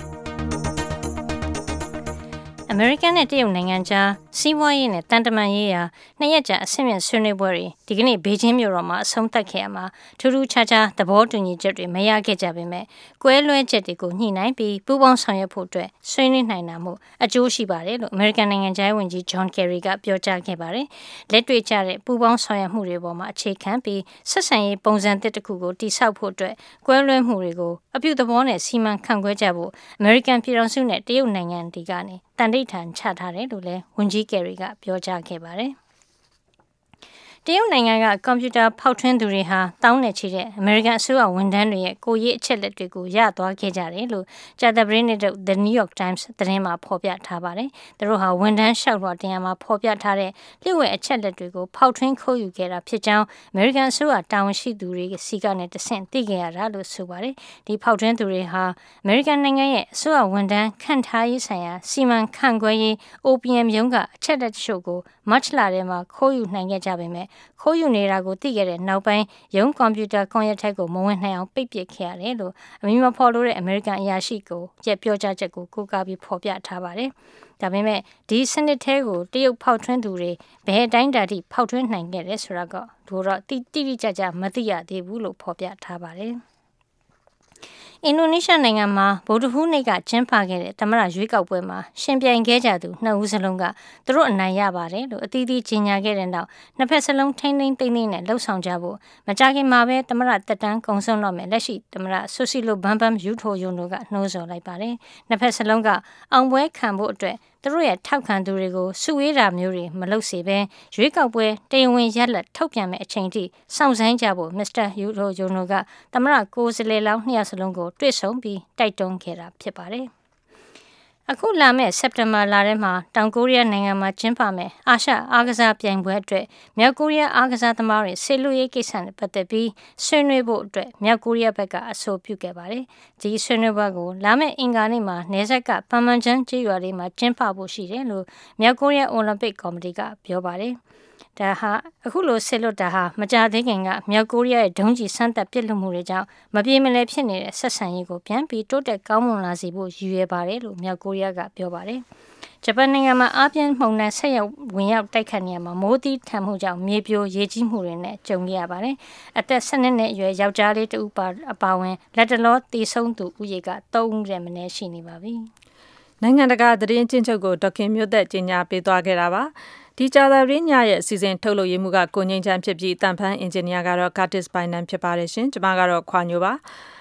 အမေရိကန်နဲ့တရုတ်နိုင်ငံကြားစီးပွားရေးနဲ့တန်တမာရေးရာနှစ်ရက်ကြာအဆင့်မြင့်ဆွေးနွေးပွဲတွေဒီကနေ့ဘေကျင်းမြို့တော်မှာအဆုံးသတ်ခဲ့ရမှာထူးထူးခြားခြားသဘောတူညီချက်တွေမရခဲ့ကြပေမဲ့ကွဲလွဲချက်တွေကိုညှိနှိုင်းပြီးပူးပေါင်းဆောင်ရွက်ဖို့အတွက်ဆွေးနွေးနိုင်တာမို့အကျိုးရှိပါတယ်လို့အမေရိကန်နိုင်ငံခြားရေးဝန်ကြီးဂျွန်ကယ်ရီကပြောကြားခဲ့ပါတယ်။လက်တွေ့ကျတဲ့ပူးပေါင်းဆောင်ရွက်မှုတွေပေါ်မှာအခြေခံပြီးဆက်ဆံရေးပုံစံတစ်ခုကိုတည်ဆောက်ဖို့အတွက်ကွဲလွဲမှုတွေကိုအပြုသဘောနဲ့စီမံခန့်ခွဲကြဖို့အမေရိကန်ပြည်ထောင်စုနဲ့တရုတ်နိုင်ငံတွေကနေတန်ဋိဌာန်ချထားတယ်လို့လည်းဝန်ကြီးကယ်ရီကပြောကြားခဲ့ပါတယ်။တရုတ်နိုင်ငံကကွန်ပျူတာဖောက်ထွင်းသူတွေဟာတောင်းနေချီတဲ့အမေရိကန်အစိုးရဝန်ထမ်းတွေရဲ့ကိုယ်ရေးအချက်လက်တွေကိုရသွားခဲ့ကြတယ်လို့ကြာသပတေးနေ့ထုတ် The New York Times သတင်းမှာဖော်ပြထားပါတယ်။သူတို့ဟာဝန်ထမ်းလျှောက်လွှာတင်ရမှာဖော်ပြထားတဲ့လျှို့ဝှက်အချက်လက်တွေကိုဖောက်ထွင်းခိုးယူခဲ့တာဖြစ်ကြောင်းအမေရိကန်အစိုးရတာဝန်ရှိသူတွေစီကနေတဆင့်သိခဲ့ရတာလို့ဆိုပါတယ်။ဒီဖောက်ထွင်းသူတွေဟာအမေရိကန်နိုင်ငံရဲ့အစိုးရဝန်ထမ်းခန့်ထားရေးဆိုင်ရာစီမံခန့်ခွဲရေး OPM ရုံးကအချက်လက်တချို့ကိုမတ်လထဲမှာခိုးယူနိုင်ခဲ့ကြပေမဲ့ခိုးယူနေတာကိုသိခဲ့တဲ့နောက်ပိုင်းရုံးကွန်ပျူတာကွန်ရက်ထက်ကိုမဝင်နိုင်အောင်ပိတ်ပစ်ခဲ့ရတယ်လို့အမည်မဖော်လို့တဲ့အမေရိကန်အရာရှိကိုပြောကြားချက်ကိုကိုးကားပြီးဖော်ပြထားပါတယ်။ဒါပေမဲ့ဒီစနစ်ထဲကိုတရုတ်ဖောက်ထွင်းသူတွေဘယ်အတိုင်းတာထိဖောက်ထွင်းနိုင်ခဲ့လဲဆိုတာကတို့တော့တိတိကျကျမသိရသေးဘူးလို့ဖော်ပြထားပါတယ်။အင်ဒိုနီးရှားနိုင်ငံမှာဗုဒ္ဓဟူးနေ့ကကျင်းပခဲ့တဲ့သမ္မတရွေးကောက်ပွဲမှာရှင်ပြိုင်ခဲ့ကြသူနှစ်ဦးစလုံးကသူတို့အနိုင်ရပါတယ်လို့အသီးသီးကြေညာခဲ့တဲ့နောက်နှစ်ဖက်စလုံးထိမ့်သိမ့်သိမ့်သိမ့်နဲ့လှုပ်ဆောင်ကြဖို့မကြာခင်မှာပဲသမ္မတတက်တန်းကုံဆုံးတော့မယ်လက်ရှိသမ္မတဆိုစီလိုဘမ်ဘမ်ယူထိုယုံတို့ကနှိုးဆော်လိုက်ပါတယ်။နှစ်ဖက်စလုံးကအောင်ပွဲခံဖို့အတွက်သူတို့ရဲ့ထောက်ခံသူတွေကိုစုဝေးတာမျိုးတွေမလုပ်စေဘဲရွေးကောက်ပွဲတရားဝင်ရက်လက်ထုတ်ပြန်မဲ့အချိန်ထိစောင့်ဆိုင်းကြဖို့မစ္စတာယူထိုယုံတို့ကသမ္မတကိုယ်စားလှယ်လောင်းနှစ်ယောက်စလုံးကိုတွေ့ဆုံပြီးတိုက်တွန်းခဲ့တာဖြစ်ပါတယ်။အခုလာမယ့်စက်တင်ဘာလထဲမှာတောင်ကိုရီးယားနိုင်ငံမှာကျင်းပမယ်အာရှအားကစားပြိုင်ပွဲအတွက်မြောက်ကိုရီးယားအားကစားသမားတွေဆေးလူရေးကိစ္စနဲ့ပတ်သက်ပြီးဆွေးနွေးဖို့အတွက်မြောက်ကိုရီးယားဘက်ကအဆိုပြုခဲ့ပါတယ်။ဒီဆွေးနွေးပွဲကိုလာမယ့်အင်္ဂါနေ့မှာနေဆက်ကပန်မန်ချန်ကျေးရွာလေးမှာကျင်းပဖို့ရှိတယ်လို့မြောက်ကိုရီးယားအိုလံပစ်ကော်မတီကပြောပါတယ်။ဒါဟာအခုလိုဆစ်လွတ်တာဟာမကြာသေးခင်ကမြောက်ကိုရီးယားရဲ့ဒုံးကျည်စမ်းသပ်ပစ်လွှတ်မှုတွေကြောင့်မပြေမလည်ဖြစ်နေတဲ့ဆက်ဆံရေးကိုပြန်ပြီးတိုးတက်ကောင်းမွန်လာစေဖို့ရည်ရွယ်ပါတယ်လို့မြောက်ကိုရီးယားကပြောပါတယ်။ဂျပန်နိုင်ငံမှာအားပြင်းမှုန်နဲ့ဆက်ရောက်ဝင်ရောက်တိုက်ခတ်နေရမှာမိုးတီးထန်မှုကြောင့်မြေပြိုရေကြီးမှုတွေနဲ့ကြုံရပါတယ်။အသက်12နှစ်အရွယ်ယောက်ျားလေးတဦးအပါဝင်လက်တလောတည်ဆုံးသူဦးရေက3ဦးထဲမနည်းရှိနေပါပြီ။နိုင်ငံတကာသတင်းကျဉ်းချုပ်ကိုဒေါက်ခင်မျိုးသက်ကြီးညာပေးသွားခဲ့တာပါ။ဒီကြာသပတေးညရဲ့အစီအစဉ်ထုတ်လုပ်ရေးမှုကကိုငိမ့်ချမ်းဖြစ်ပြီးတန်ဖန်အင်ဂျင်နီယာကတော့ Curtis Bynum ဖြစ်ပါတယ်ရှင်။ကျွန်မကတော့ခွာညိုပါ။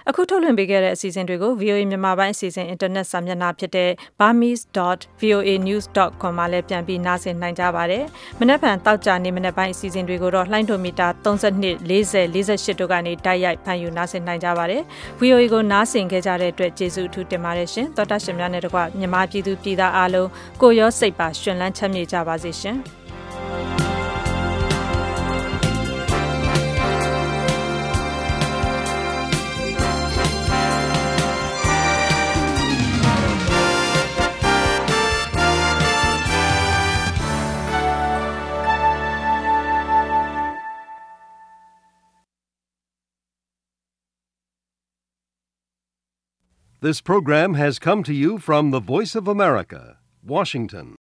အခုထုတ်လွှင့်ပေးခဲ့တဲ့အစီအစဉ်တွေကို VOA မြန်မာပိုင်းအစီအစဉ် internet စာမျက်နှာဖြစ်တဲ့ burmese.voanews.com မှာလည်းပြန်ပြီးနားဆင်နိုင်ကြပါတယ်။မနက်ဖြန်တောက်ကြနေမနက်ပိုင်းအစီအစဉ်တွေကိုတော့လှိုင်းဒိုမီတာ32 40 48တို့ကနေတိုက်ရိုက်ဖန်ယူနားဆင်နိုင်ကြပါတယ်။ VOA ကိုနားဆင်ခဲ့ကြတဲ့အတွက်ကျေးဇူးအထူးတင်ပါတယ်ရှင်။သောတာရှင်များနဲ့တကွမြန်မာပြည်သူပြည်သားအားလုံးကိုရောစိတ်ပါရှင်လန်းချမ်းမြေ့ကြပါစေရှင်။ This program has come to you from the Voice of America, Washington.